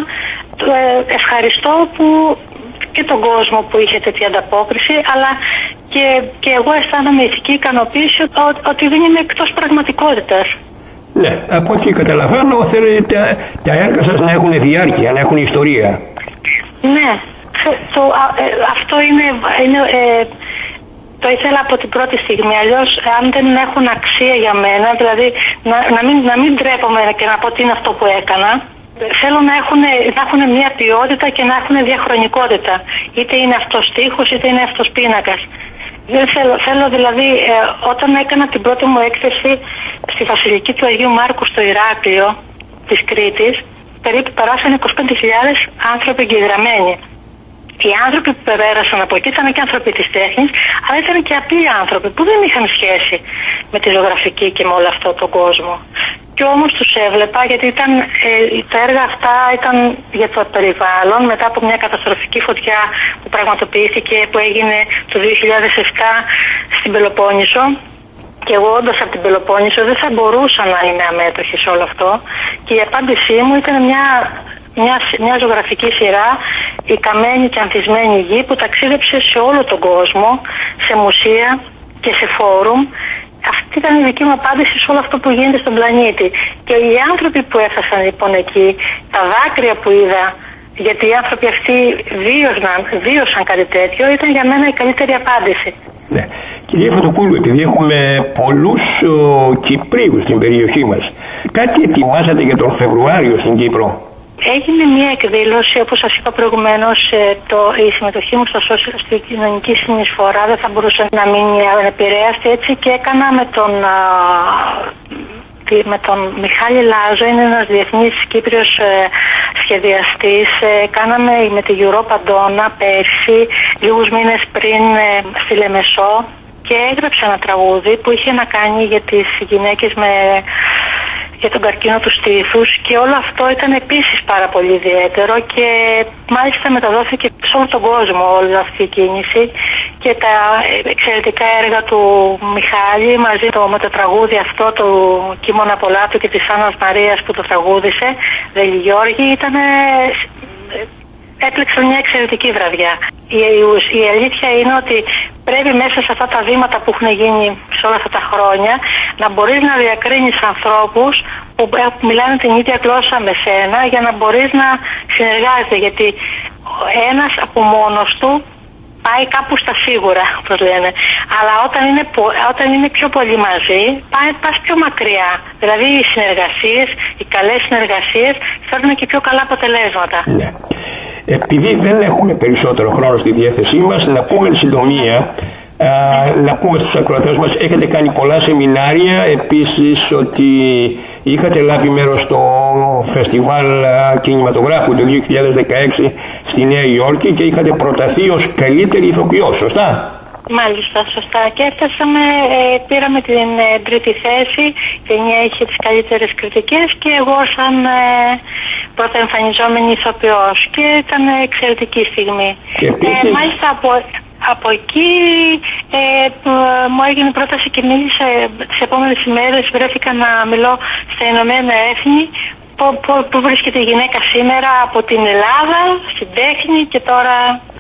ευχαριστώ που και τον κόσμο που είχε τέτοια ανταπόκριση, αλλά και, και εγώ αισθάνομαι ηθική ικανοποίηση ότι, ότι δεν είμαι εκτός πραγματικότητας. Ναι, από ό,τι καταλαβαίνω θέλετε τα, τα έργα σας να έχουν διάρκεια, να έχουν ιστορία. Ναι, το, α, ε, αυτό είναι, είναι ε, το ήθελα από την πρώτη στιγμή, αλλιώς αν δεν έχουν αξία για μένα, δηλαδή να, να, μην, να μην ντρέπομαι και να πω τι είναι αυτό που έκανα. Θέλω να έχουν, να έχουν μια ποιότητα και να έχουν διαχρονικότητα. Είτε είναι αυτός στίχος, είτε είναι αυτός πίνακας. Δεν θέλω, θέλω δηλαδή, ε, όταν έκανα την πρώτη μου έκθεση στη Βασιλική του Αγίου Μάρκου στο Ηράκλειο της Κρήτης, περίπου περάσαν είκοσι πέντε χιλιάδες άνθρωποι εγγεγραμμένοι. Οι άνθρωποι που πέρασαν από εκεί ήταν και άνθρωποι της τέχνης, αλλά ήταν και απλοί άνθρωποι που δεν είχαν σχέση με τη ζωγραφική και με όλο αυτό τον κόσμο. Και όμως τους έβλεπα γιατί ήταν, ε, τα έργα αυτά ήταν για το περιβάλλον μετά από μια καταστροφική φωτιά που πραγματοποιήθηκε, που έγινε το δύο χιλιάδες επτά στην Πελοπόννησο. Και εγώ όντως από την Πελοπόννησο δεν θα μπορούσα να είμαι αμέτωχη σε όλο αυτό. Και η απάντησή μου ήταν μια, μια, μια ζωγραφική σειρά, η καμένη και ανθισμένη γη, που ταξίδεψε σε όλο τον κόσμο, σε μουσεία και σε φόρουμ. Αυτή ήταν η δική μου απάντηση σε όλο αυτό που γίνεται στον πλανήτη. Και οι άνθρωποι που έφτασαν λοιπόν εκεί, τα δάκρυα που είδα, γιατί οι άνθρωποι αυτοί βίωσαν, βίωσαν κάτι τέτοιο, ήταν για μένα η καλύτερη απάντηση. Ναι. Κυρία Φωτοπούλου, επειδή έχουμε πολλούς ο, Κυπρίους στην περιοχή μας, κάτι ετοιμάσατε για τον Φεβρουάριο στην Κύπρο? Έγινε μια εκδήλωση, όπως σας είπα προηγουμένως, το, η συμμετοχή μου στο social, στη κοινωνική συνεισφορά δεν θα μπορούσε να μείνει ανεπηρέαστη, έτσι και έκανα με τον, α, με τον Μιχάλη Λάζο, είναι ένας διεθνής Κύπριος ε, σχεδιαστής. Ε, κάναμε με τη Europa Donna πέρσι, λίγους μήνες πριν ε, στη Λεμεσό, και έγραψε ένα τραγούδι που είχε να κάνει για τις γυναίκες με... για τον καρκίνο του στήθους, και όλο αυτό ήταν επίσης πάρα πολύ ιδιαίτερο και μάλιστα μεταδόθηκε σε όλο τον κόσμο όλη αυτή η κίνηση και τα εξαιρετικά έργα του Μιχάλη μαζί το, με το τραγούδι αυτό του Κίμωνα Πολάτου και της Άννας Μαρίας που το τραγούδισε, Δελη Γιώργη, ήταν έπλεξαν μια εξαιρετική βραδιά. Η, η, η αλήθεια είναι ότι πρέπει μέσα σε αυτά τα βήματα που έχουν γίνει σε όλα αυτά τα χρόνια να μπορείς να διακρίνεις ανθρώπους που μιλάνε την ίδια γλώσσα με σένα για να μπορείς να συνεργάζεσαι, γιατί ένας από μόνος του πάει κάπου στα σίγουρα, όπως λένε. Αλλά όταν είναι, όταν είναι πιο πολύ μαζί, πάει, πας πιο μακριά. Δηλαδή οι συνεργασίες, οι καλές συνεργασίες φέρνουν και πιο καλά αποτελέσματα. Ναι. Επειδή δεν έχουμε περισσότερο χρόνο στη διάθεσή μας, να πούμε εν συντομία, α, να πούμε στους ακροατές μας, έχετε κάνει πολλά σεμινάρια, επίσης ότι είχατε λάβει μέρος στο φεστιβάλ κινηματογράφου το δύο χιλιάδες δεκαέξι στη Νέα Υόρκη και είχατε προταθεί ως καλύτερη ηθοποιός, σωστά? Μάλιστα, σωστά. Και έφτασαμε, ε, πήραμε την ε, τρίτη θέση, και μια είχε τις καλύτερες κριτικές και εγώ σαν ε, πρωτοεμφανιζόμενη ηθοποιός. Και ήταν εξαιρετική στιγμή. Και επίσης... ε, μάλιστα από, από εκεί ε, που, ε, μου έγινε πρόταση και μίλησα τις επόμενες ημέρες, βρέθηκα να μιλώ στα Ηνωμένα Έθνη που, που, που βρίσκεται η γυναίκα σήμερα από την Ελλάδα, στην τέχνη και τώρα...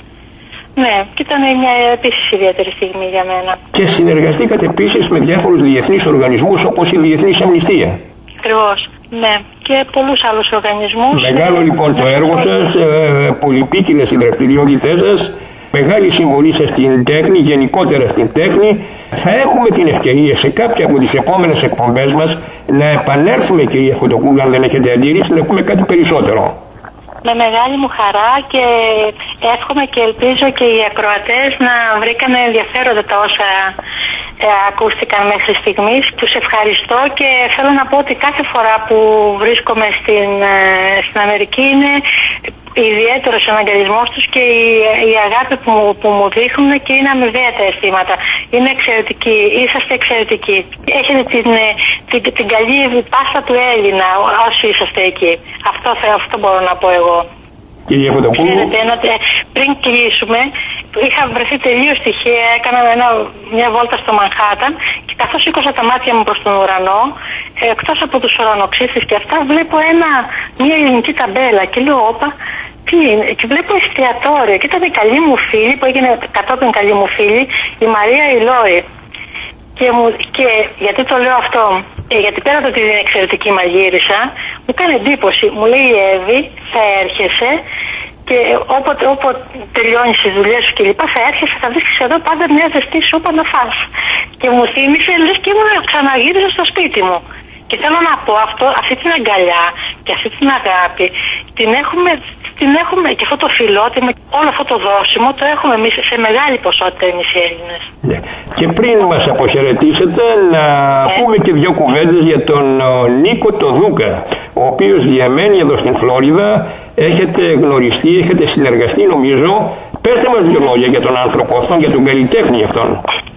Ναι, και ήταν μια επίσης ιδιαίτερη στιγμή για μένα. Και συνεργαστήκατε επίσης με διάφορους διεθνείς οργανισμούς όπως η Διεθνής Αμνηστία. Ακριβώς, ναι. Και πολλούς άλλους οργανισμούς. Μεγάλο λοιπόν το έργο σας, ε, πολυπίκυλες οι δραστηριότητές σας, μεγάλη συμβολή σας στην τέχνη, γενικότερα στην τέχνη. Θα έχουμε την ευκαιρία σε κάποια από τις επόμενες εκπομπές μας να επανέλθουμε, κυρία Φωτοκούλου, αν δεν έχετε αντίρρηση, να πούμε κάτι περισσότερο. Με μεγάλη μου χαρά και εύχομαι και ελπίζω και οι ακροατές να βρήκαν ενδιαφέροντα τα όσα ε, ακούστηκαν μέχρι στιγμής. Τους ευχαριστώ και θέλω να πω ότι κάθε φορά που βρίσκομαι στην, ε, στην Αμερική είναι ιδιαίτερος ο αναγκαλισμός τους και η, η αγάπη που, που μου δείχνουν και είναι αμοιβαία τα αισθήματα. Είναι εξαιρετικοί, είσαστε εξαιρετικοί. Έχετε την, την, την, την καλή πάσα του Έλληνα όσοι είσαστε εκεί. Αυτό, αυτό μπορώ να πω εγώ. Κύριε Φωτοπούλου. Ξέρετε, ένα, πριν κλείσουμε, είχα βρεθεί τελείως τυχαία, έκανα ένα, μια βόλτα στο Μανχάταν και καθώς σήκωσα τα μάτια μου προς τον ουρανό, εκτός από τους ουρανοξύστες και αυτά, βλέπω ένα, μια ελληνική ταμπέλα και λέω, όπα, τι είναι, και βλέπω εστιατόριο και ήταν η καλή μου φίλη, που έγινε κατόπιν καλή μου φίλη, η Μαρία Ηλόη. Και, μου, και γιατί το λέω αυτό, ε, γιατί πέρα το ότι είναι εξαιρετική μαγείρισα, μου κάνει εντύπωση, μου λέει η Εύη, θα έρχεσαι και όποτε, όποτε τελειώνεις τις δουλειές σου και λοιπά, θα έρχεσαι, θα βρίσκεις εδώ πάντα μια ζεστή σούπα να φας. Και μου θύμισε, λες και ήμουν ξαναγύριζα στο σπίτι μου. Και θέλω να πω αυτό, αυτή την αγκαλιά και αυτή την αγάπη την έχουμε, την έχουμε και αυτό το φιλότιμο, όλο αυτό το δώσιμο το έχουμε εμείς σε μεγάλη ποσότητα εμείς οι Έλληνες. Ναι. Και πριν μας αποχαιρετήσετε να ναι. πούμε και δύο κουβέντες για τον Νίκο το Δούκα, ο οποίος διαμένει εδώ στην Φλόριδα, έχετε γνωριστεί, έχετε συνεργαστεί νομίζω. Πέστε μας δύο λόγια για τον άνθρωπο αυτόν, για τον καλλιτέχνη αυτόν.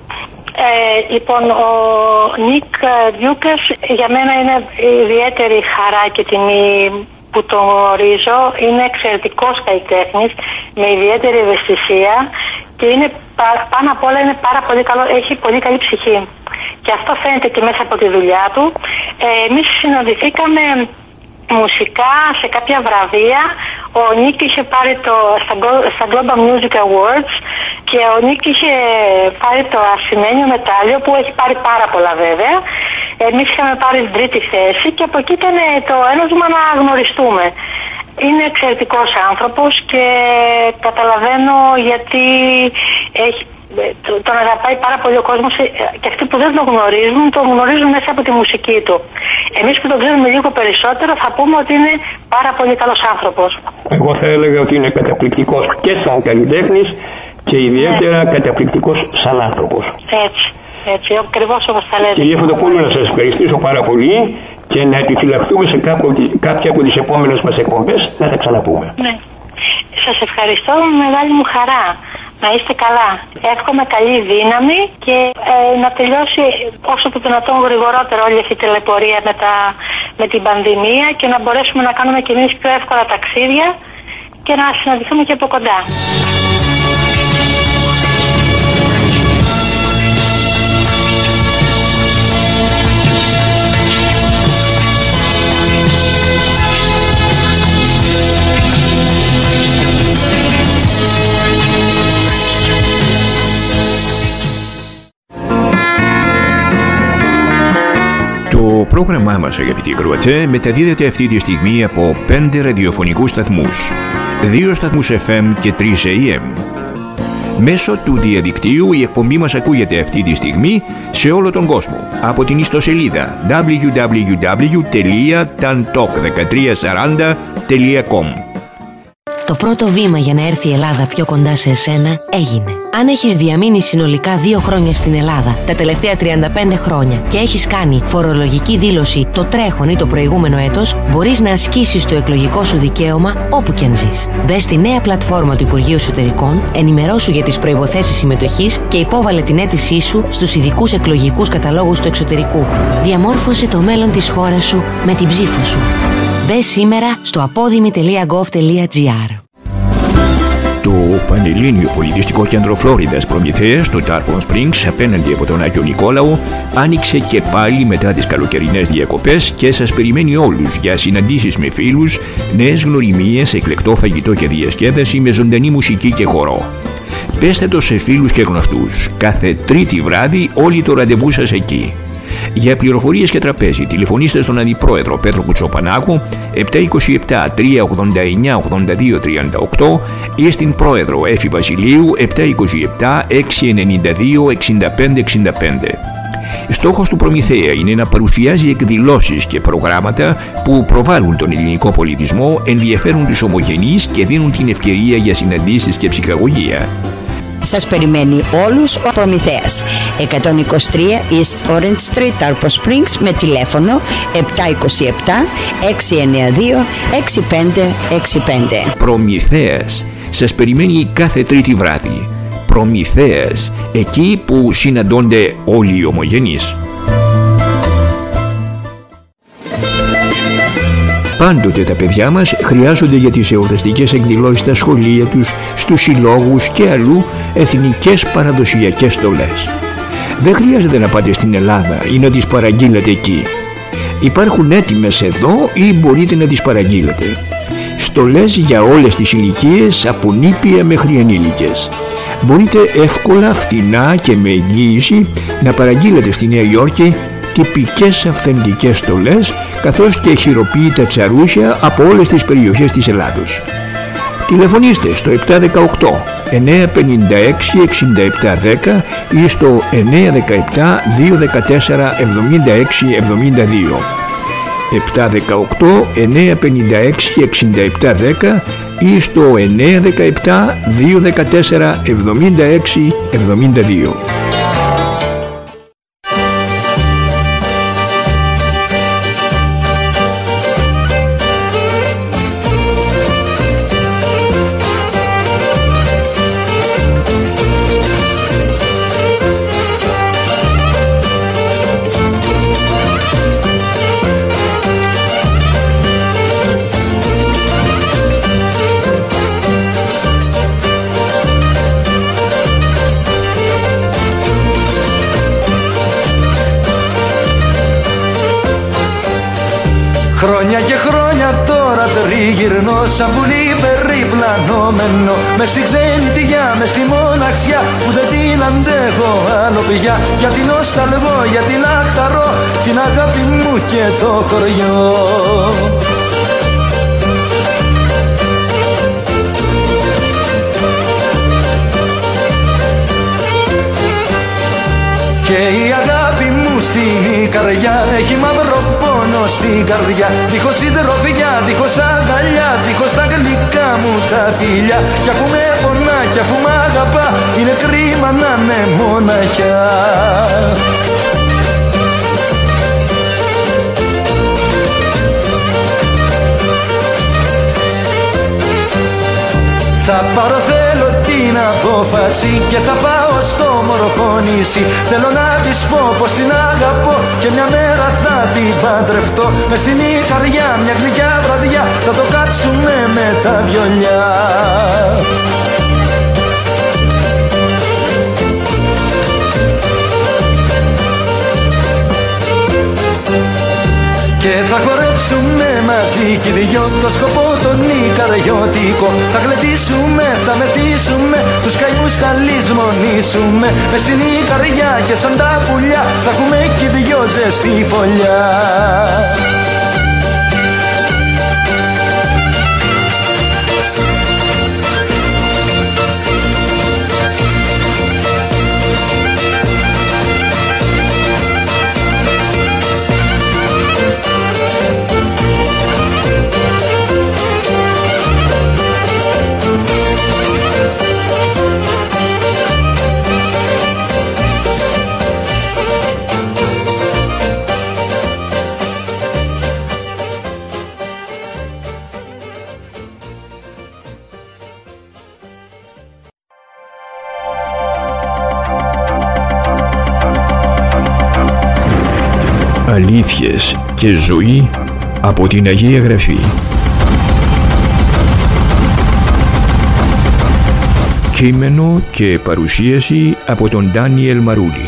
Ε, λοιπόν, ο Νίκ Διούκας για μένα είναι ιδιαίτερη χαρά και τιμή που τον γνωρίζω. Είναι εξαιρετικός καλλιτέχνης με ιδιαίτερη ευαισθησία και είναι, πάνω απ' όλα είναι πάρα πολύ καλό, έχει πολύ καλή ψυχή. Και αυτό φαίνεται και μέσα από τη δουλειά του. Ε, εμείς συναντηθήκαμε μουσικά σε κάποια βραβεία. Ο Νίκ είχε πάρει το, στα Global Music Awards και ο Νίκ είχε πάρει το ασημένιο μετάλλιο που έχει πάρει πάρα πολλά βέβαια. Εμείς είχαμε πάρει την τρίτη θέση και από εκεί ήταν το έναυσμα να γνωριστούμε. Είναι εξαιρετικός άνθρωπος και καταλαβαίνω γιατί έχει, τον αγαπάει πάρα πολύ ο κόσμος και αυτοί που δεν τον γνωρίζουν, τον γνωρίζουν μέσα από τη μουσική του. Εμείς που τον ξέρουμε λίγο περισσότερο θα πούμε ότι είναι πάρα πολύ καλός άνθρωπος. Εγώ θα έλεγα ότι είναι καταπληκτικός και σαν καλλιτέχνης και ιδιαίτερα ναι. καταπληκτικός σαν άνθρωπος. Έτσι, έτσι, ακριβώς όπως θα λέτε. Κυρία Φωτοπούλου, να σας ευχαριστήσω πάρα πολύ και να επιφυλαχτούμε σε κάποια από τις επόμενες μας εκπομπές να τα ξαναπούμε. Ναι. Σας ευχαριστώ με μεγάλη μου χαρά. Να είστε καλά. Εύχομαι καλή δύναμη και ε, να τελειώσει όσο το δυνατόν γρηγορότερα όλη αυτή η τελεπορία με, τα, με την πανδημία και να μπορέσουμε να κάνουμε κι εμείς πιο εύκολα ταξίδια και να συναντηθούμε και από κοντά. πρόγραμμά μας, αγαπητοί ακροατέ, μεταδίδεται αυτή τη στιγμή από πέντε ραδιοφωνικούς σταθμούς, δύο σταθμούς εφ εμ και τρεις έι εμ. Μέσω του διαδικτύου η εκπομπή μας ακούγεται αυτή τη στιγμή σε όλο τον κόσμο από την ιστοσελίδα double-u double-u double-u τελεία tantalk δεκατρία σαράντα τελεία com. Το πρώτο βήμα για να έρθει η Ελλάδα πιο κοντά σε εσένα έγινε. Αν έχεις διαμείνει συνολικά δύο χρόνια στην Ελλάδα τα τελευταία τριάντα πέντε χρόνια και έχεις κάνει φορολογική δήλωση το τρέχον ή το προηγούμενο έτος, μπορείς να ασκήσεις το εκλογικό σου δικαίωμα όπου και αν ζεις. Μπες στη νέα πλατφόρμα του Υπουργείου Εσωτερικών, ενημερώσου για τις προϋποθέσεις συμμετοχής και υπόβαλε την αίτησή σου στους ειδικούς εκλογικούς καταλόγους του εξωτερικού. Διαμόρφωσε το μέλλον της χώρας σου με την ψήφο σου. Μπες σήμερα στο απόδημη τελεία γκοβ τελεία τζι άρ. Το Πανελλήνιο Πολιτιστικό Κέντρο Φλόριδας Προμηθέας στο Tarpon Springs απέναντι από τον Άγιο Νικόλαο άνοιξε και πάλι μετά τις καλοκαιρινές διακοπές και σας περιμένει όλους για συναντήσεις με φίλους, νέες γνωριμίες, εκλεκτό φαγητό και διασκέδαση με ζωντανή μουσική και χορό. Πέστε το σε φίλους και γνωστούς. Κάθε Τρίτη βράδυ όλοι το ραντεβού σας εκεί. Για πληροφορίες και τραπέζι τηλεφωνήστε στον Αντιπρόεδρο Πέτρο Κουτσοπανάκου επτά δύο επτά τρία ογδόντα εννιά ογδόντα δύο τριάντα οκτώ ή στην Πρόεδρο Έφη Βασιλείου επτά δύο επτά έξι εννιά δύο εξήντα πέντε εξήντα πέντε. Στόχος του Προμηθέα είναι να παρουσιάζει εκδηλώσεις και προγράμματα που προβάλλουν τον ελληνικό πολιτισμό, ενδιαφέρουν τους ομογενείς και δίνουν την ευκαιρία για συναντήσεις και ψυχαγωγία. Σας περιμένει όλους ο Προμηθέας. εκατόν είκοσι τρία East Orange Street, Tarpon Springs, με τηλέφωνο επτά δύο επτά έξι εννιά δύο έξι πέντε έξι πέντε. Προμηθέας σας περιμένει κάθε Τρίτη βράδυ. Προμηθέας, εκεί που συναντώνται όλοι οι ομογενείς. Πάντοτε τα παιδιά μας χρειάζονται για τις εορταστικές εκδηλώσεις στα σχολεία τους, στους συλλόγους και αλλού εθνικές παραδοσιακές στολές. Δεν χρειάζεται να πάτε στην Ελλάδα ή να τις παραγγείλετε εκεί. Υπάρχουν έτοιμες εδώ ή μπορείτε να τις παραγγείλετε. Στολές για όλες τις ηλικίες, από νήπια μέχρι ενήλικες. Μπορείτε εύκολα, φθηνά και με εγγύηση να παραγγείλετε στη Νέα Υόρκη τυπικές αυθεντικές στολές, καθώς και χειροποίητα τσαρούσια από όλες τις περιοχές της Ελλάδος. Τηλεφωνήστε στο επτά ένα οκτώ εννιά πέντε έξι εξήντα επτά δέκα ή στο εννιά ένα επτά δύο ένα τέσσερα εβδομήντα έξι εβδομήντα δύο. επτά ένα οκτώ εννιά πέντε έξι εξήντα επτά δέκα ή στο εννιά ένα επτά δύο ένα τέσσερα εβδομήντα έξι εβδομήντα δύο. Χρόνια και χρόνια τώρα τριγυρνώ σαν πουλί περιπλανόμενο μες στη ξενιτιά, μες στη μοναξιά που δεν την αντέχω άλλο πια. Γιατί νοσταλγώ, γιατί λαχταρώ την αγάπη μου και το χωριό. Και η αγάπη μου στην καρδιά έχει μαύρο πόνο στην καρδιά. Δίχως συντροφιά, δίχως αγκαλιά, δίχως τα γλυκά μου τα φιλιά. Κι αφού με πονά, κι αφού μ' αγαπά, είναι κρίμα να είναι μοναχιά. Θα πάρω θέλω την απόφαση και θα πάω στο μορφό νησί. Θέλω να της πω πως την αγαπώ και μια μέρα θα την παντρευτώ. Μες στην καρδιά μια γλυκιά βραδιά θα το κάτσουνε με τα βιολιά. Και θα χορέψουμε μαζί κι οι δυο το σκοπό τον ικαριωτικό. Θα γλεντήσουμε, θα μεθύσουμε, τους καημούς θα λησμονήσουμε. Μες στην Ικαριά και σαν τα πουλιά θα έχουμε κι οι δυο ζεστή φωλιά. Αλήθειες και ζωή από την Αγία Γραφή. Κείμενο και παρουσίαση από τον Ντάνιελ Μαρούλη.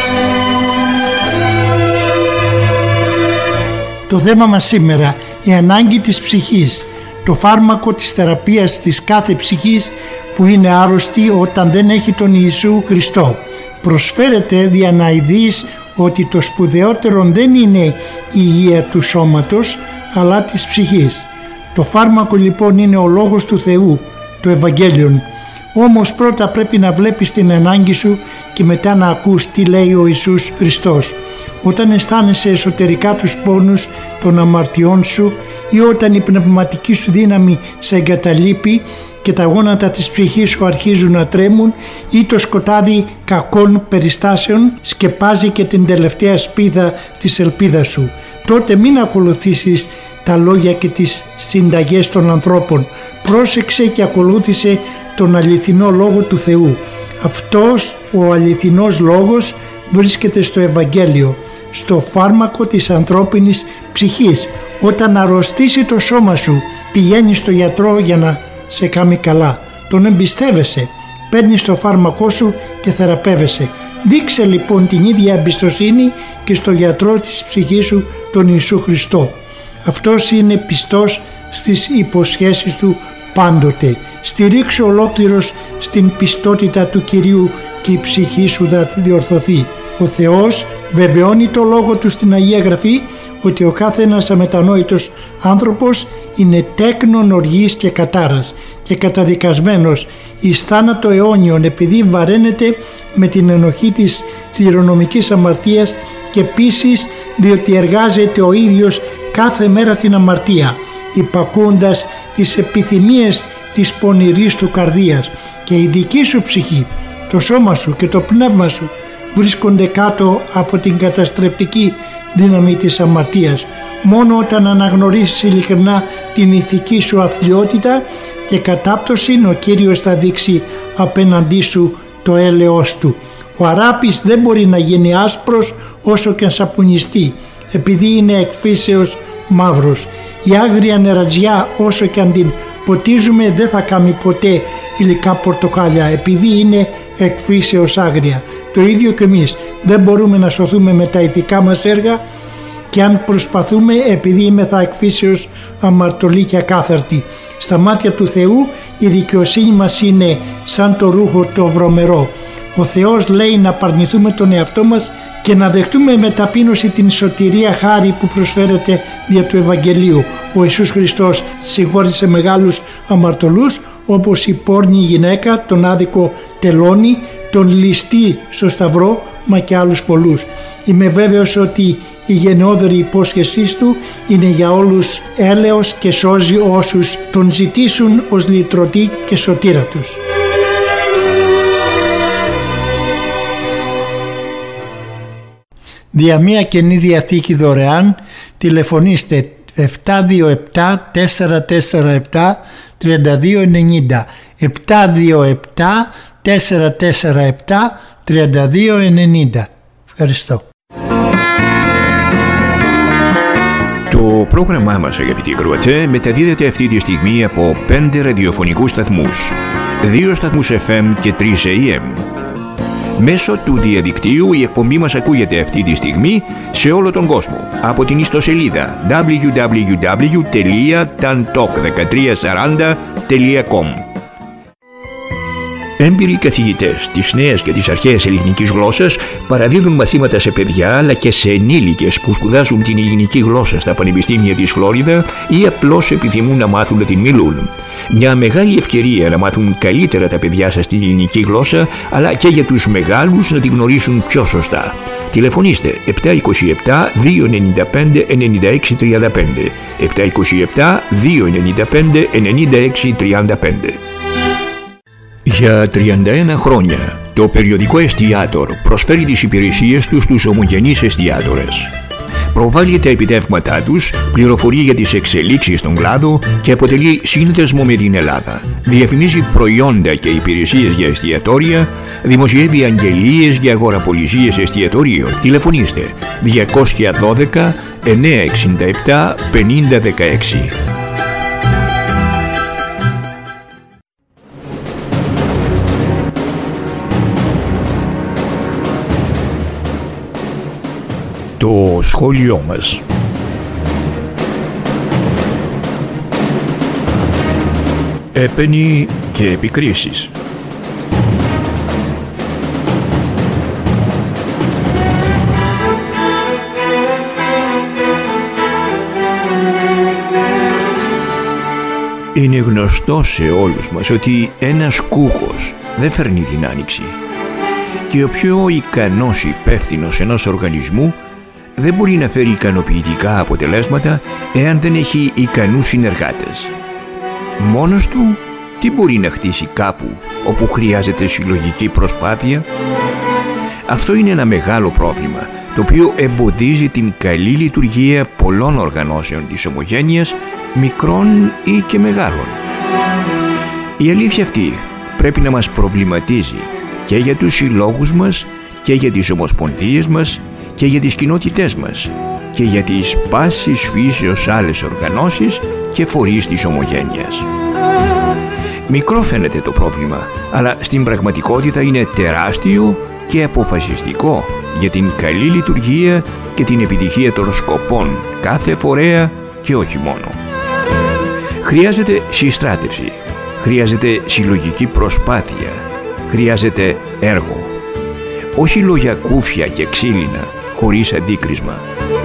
Το θέμα μας σήμερα, η ανάγκη της ψυχής, το φάρμακο της θεραπείας της κάθε ψυχής που είναι άρρωστη όταν δεν έχει τον Ιησού Χριστό. Προσφέρεται δια να ειδείς ότι το σπουδαιότερο δεν είναι η υγεία του σώματος, αλλά της ψυχής. Το φάρμακο λοιπόν είναι ο Λόγος του Θεού, το Ευαγγέλιο. Όμως πρώτα πρέπει να βλέπεις την ανάγκη σου και μετά να ακούς τι λέει ο Ιησούς Χριστός. Όταν αισθάνεσαι εσωτερικά τους πόνους των αμαρτιών σου ή όταν η πνευματική σου δύναμη σε εγκαταλείπει και τα γόνατα της ψυχής σου αρχίζουν να τρέμουν ή το σκοτάδι κακών περιστάσεων σκεπάζει και την τελευταία σπίδα της ελπίδας σου, τότε μην ακολουθήσεις τα λόγια και τις συνταγές των ανθρώπων. Πρόσεξε και ακολούθησε τον αληθινό Λόγο του Θεού. Αυτός ο αληθινός Λόγος βρίσκεται στο Ευαγγέλιο, στο φάρμακο της ανθρώπινης ψυχής. Όταν αρρωστήσει το σώμα σου, πηγαίνεις στο γιατρό για να σε κάνει καλά. Τον εμπιστεύεσαι, παίρνεις το φάρμακό σου και θεραπεύεσαι. Δείξε λοιπόν την ίδια εμπιστοσύνη και στο γιατρό της ψυχής σου, τον Ιησού Χριστό. Αυτός είναι πιστός στις υποσχέσεις του πάντοτε. Στηρίξου ολόκληρος στην πιστότητα του Κυρίου και η ψυχή σου θα διορθωθεί. Ο Θεός βεβαιώνει το Λόγο Του στην Αγία Γραφή ότι ο κάθε ένας αμετανόητος άνθρωπος είναι τέκνον οργής και κατάρας και καταδικασμένος εις θάνατο αιώνιον επειδή βαραίνεται με την ενοχή της κληρονομικής αμαρτίας και επίσης διότι εργάζεται ο ίδιος κάθε μέρα την αμαρτία, υπακούοντας τις επιθυμίες της πονηρής του καρδίας, και η δική σου ψυχή, το σώμα σου και το πνεύμα σου βρίσκονται κάτω από την καταστρεπτική δύναμη της αμαρτίας. Μόνο όταν αναγνωρίσεις ειλικρινά την ηθική σου αθλιότητα και κατάπτωση, ο Κύριος θα δείξει απέναντί σου το έλεος Του. Ο αράπης δεν μπορεί να γίνει άσπρος όσο και αν σαπουνιστεί, επειδή είναι εκ φύσεως μαύρος. Η άγρια νερατζιά, όσο και αν την ποτίζουμε, δεν θα κάνει ποτέ υλικά πορτοκάλια, επειδή είναι εκ φύσεως άγρια. Το ίδιο και εμείς δεν μπορούμε να σωθούμε με τα ηθικά μας έργα, και αν προσπαθούμε, επειδή είμεθα εκ φύσεως αμαρτωλοί και ακάθαρτοι. Στα μάτια του Θεού η δικαιοσύνη μας είναι σαν το ρούχο το βρωμερό. Ο Θεός λέει να παρνηθούμε τον εαυτό μας και να δεχτούμε με ταπείνωση την σωτηρία χάρη που προσφέρεται δια του Ευαγγελίου. Ο Ιησούς Χριστός συγχώρησε μεγάλους αμαρτωλούς, όπως η πόρνη γυναίκα, τον άδικο τελώνη, τον ληστή στο σταυρό, μα και άλλους πολλούς. Είμαι βέβαιος ότι η γενναιόδορη υπόσχεσή Του είναι για όλους έλεος και σώζει όσους τον ζητήσουν ως λυτρωτή και σωτήρα τους. Δια μία Καινή Διαθήκη δωρεάν τηλεφωνήστε επτά δύο επτά τέσσερα τέσσερα επτά τρία δύο εννιά, επτά δύο επτά τέσσερα τέσσερα επτά τρία δύο εννιά. Ευχαριστώ. Το πρόγραμμά μας, αγαπητοί ακροατές, μεταδίδεται αυτή τη στιγμή από πέντε ραδιοφωνικούς σταθμούς, δύο σταθμούς εφ εμ και τρεις έι εμ. Μέσω του διαδικτύου η εκπομπή μας ακούγεται αυτή τη στιγμή σε όλο τον κόσμο από την ιστοσελίδα double-u double-u double-u τελεία tantalk δεκατρία σαράντα τελεία com. Έμπειροι καθηγητές της νέας και της αρχαίας ελληνικής γλώσσας παραδίδουν μαθήματα σε παιδιά αλλά και σε ενήλικες που σπουδάζουν την ελληνική γλώσσα στα πανεπιστήμια της Φλόριδα ή απλώς επιθυμούν να μάθουν να την μιλούν. Μια μεγάλη ευκαιρία να μάθουν καλύτερα τα παιδιά σας την ελληνική γλώσσα, αλλά και για τους μεγάλους να την γνωρίσουν πιο σωστά. Τηλεφωνήστε επτά είκοσι επτά δύο ενενήντα πέντε ενενήντα έξι τριάντα πέντε επτά είκοσι επτά δύο ενενήντα πέντε ενενήντα έξι τριάντα πέντε. Για τριάντα ένα χρόνια, το περιοδικό Εστιάτορ προσφέρει τις υπηρεσίες του στους ομογενείς εστιάτορες. Προβάλλει τα επιτεύγματά τους, πληροφορεί για τις εξελίξεις στον κλάδο και αποτελεί σύνδεσμο με την Ελλάδα. Διαφημίζει προϊόντα και υπηρεσίες για εστιατόρια, δημοσιεύει αγγελίες για αγοραπολισίες εστιατορίων. Τηλεφωνήστε διακόσια δώδεκα εννιακόσια εξήντα επτά πενήντα δεκαέξι. Το σχόλιο μας. Έπαινοι και επικρίσεις. Είναι γνωστό σε όλους μας ότι ένας κούκος δεν φέρνει την άνοιξη και ο πιο ικανός υπεύθυνος ενός οργανισμού δεν μπορεί να φέρει ικανοποιητικά αποτελέσματα εάν δεν έχει ικανούς συνεργάτες. Μόνος του τι μπορεί να χτίσει κάπου όπου χρειάζεται συλλογική προσπάθεια? Αυτό είναι ένα μεγάλο πρόβλημα το οποίο εμποδίζει την καλή λειτουργία πολλών οργανώσεων της ομογένειας, μικρών ή και μεγάλων. Η αλήθεια αυτή πρέπει να μας προβληματίζει και για τους συλλόγους μας και για τις ομοσπονδίες μας και για τις κοινότητές μας και για τις πάσης φύσεως άλλες οργανώσεις και φορείς της ομογένειας. Μικρό φαίνεται το πρόβλημα, αλλά στην πραγματικότητα είναι τεράστιο και αποφασιστικό για την καλή λειτουργία και την επιτυχία των σκοπών κάθε φορέα και όχι μόνο. Χρειάζεται συστράτευση, χρειάζεται συλλογική προσπάθεια, χρειάζεται έργο. Όχι λόγια κούφια και ξύλινα, χωρίς αντίκρισμα.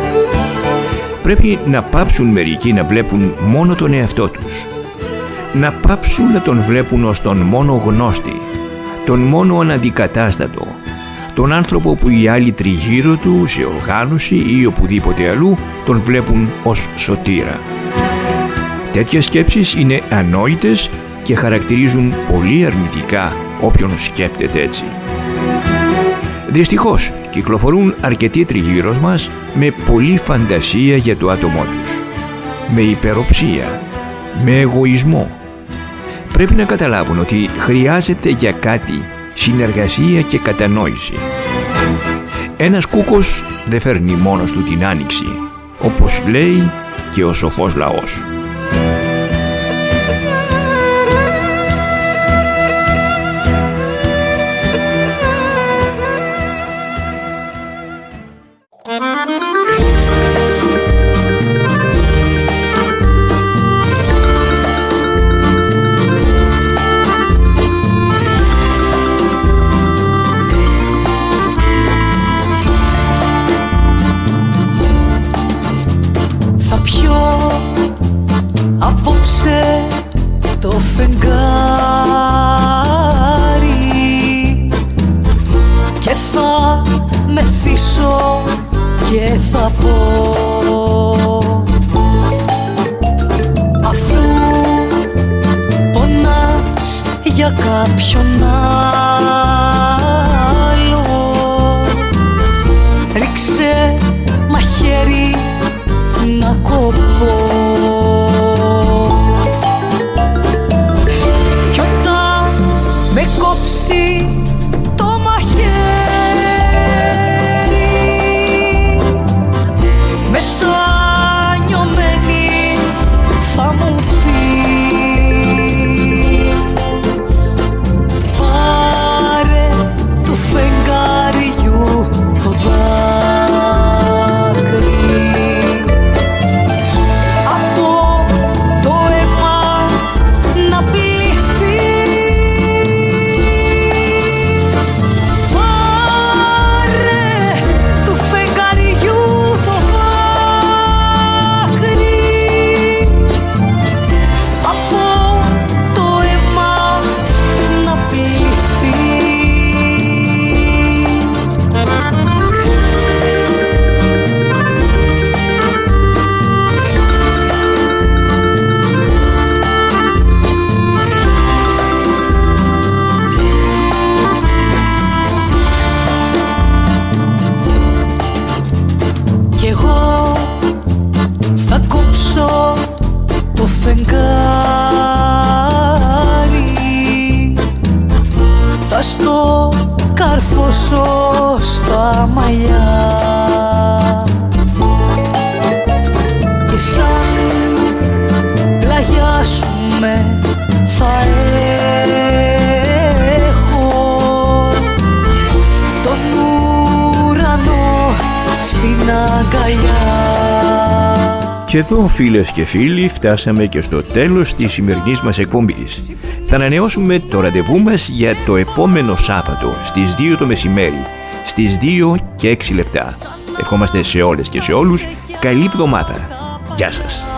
Πρέπει να πάψουν μερικοί να βλέπουν μόνο τον εαυτό τους. Να πάψουν να τον βλέπουν ως τον μόνο γνώστη, τον μόνο αναντικατάστατο, τον άνθρωπο που οι άλλοι τριγύρω του, σε οργάνωση ή οπουδήποτε αλλού, τον βλέπουν ως σωτήρα. Τέτοιες σκέψεις είναι ανόητες και χαρακτηρίζουν πολύ αρνητικά όποιον σκέπτεται έτσι. Δυστυχώς, κυκλοφορούν αρκετοί τριγύρω μας με πολλή φαντασία για το άτομό τους, με υπεροψία, με εγωισμό. Πρέπει να καταλάβουν ότι χρειάζεται για κάτι συνεργασία και κατανόηση. Ένας κούκος δεν φέρνει μόνος του την άνοιξη, όπως λέει και ο σοφός λαός. Το φεγγάρι και θα μεθύσω και θα πω, αφού πονάς για κάποιον άλλο, ρίξε μαχαίρι να κοπώ. Το μαχαίρι μετανιωμένη θα μου πεις, φεγγάρι θα στο καρφώσω στα μαλλιά και σαν πλαγιάσουμε θα έχω τον ουρανό στην αγκαλιά. Και εδώ, φίλες και φίλοι, φτάσαμε και στο τέλος της σημερινής μας εκπομπής. Θα ανανεώσουμε το ραντεβού μας για το επόμενο Σάββατο στις δύο το μεσημέρι, στις δύο και έξι λεπτά. Ευχόμαστε σε όλες και σε όλους καλή εβδομάδα. Γεια σας.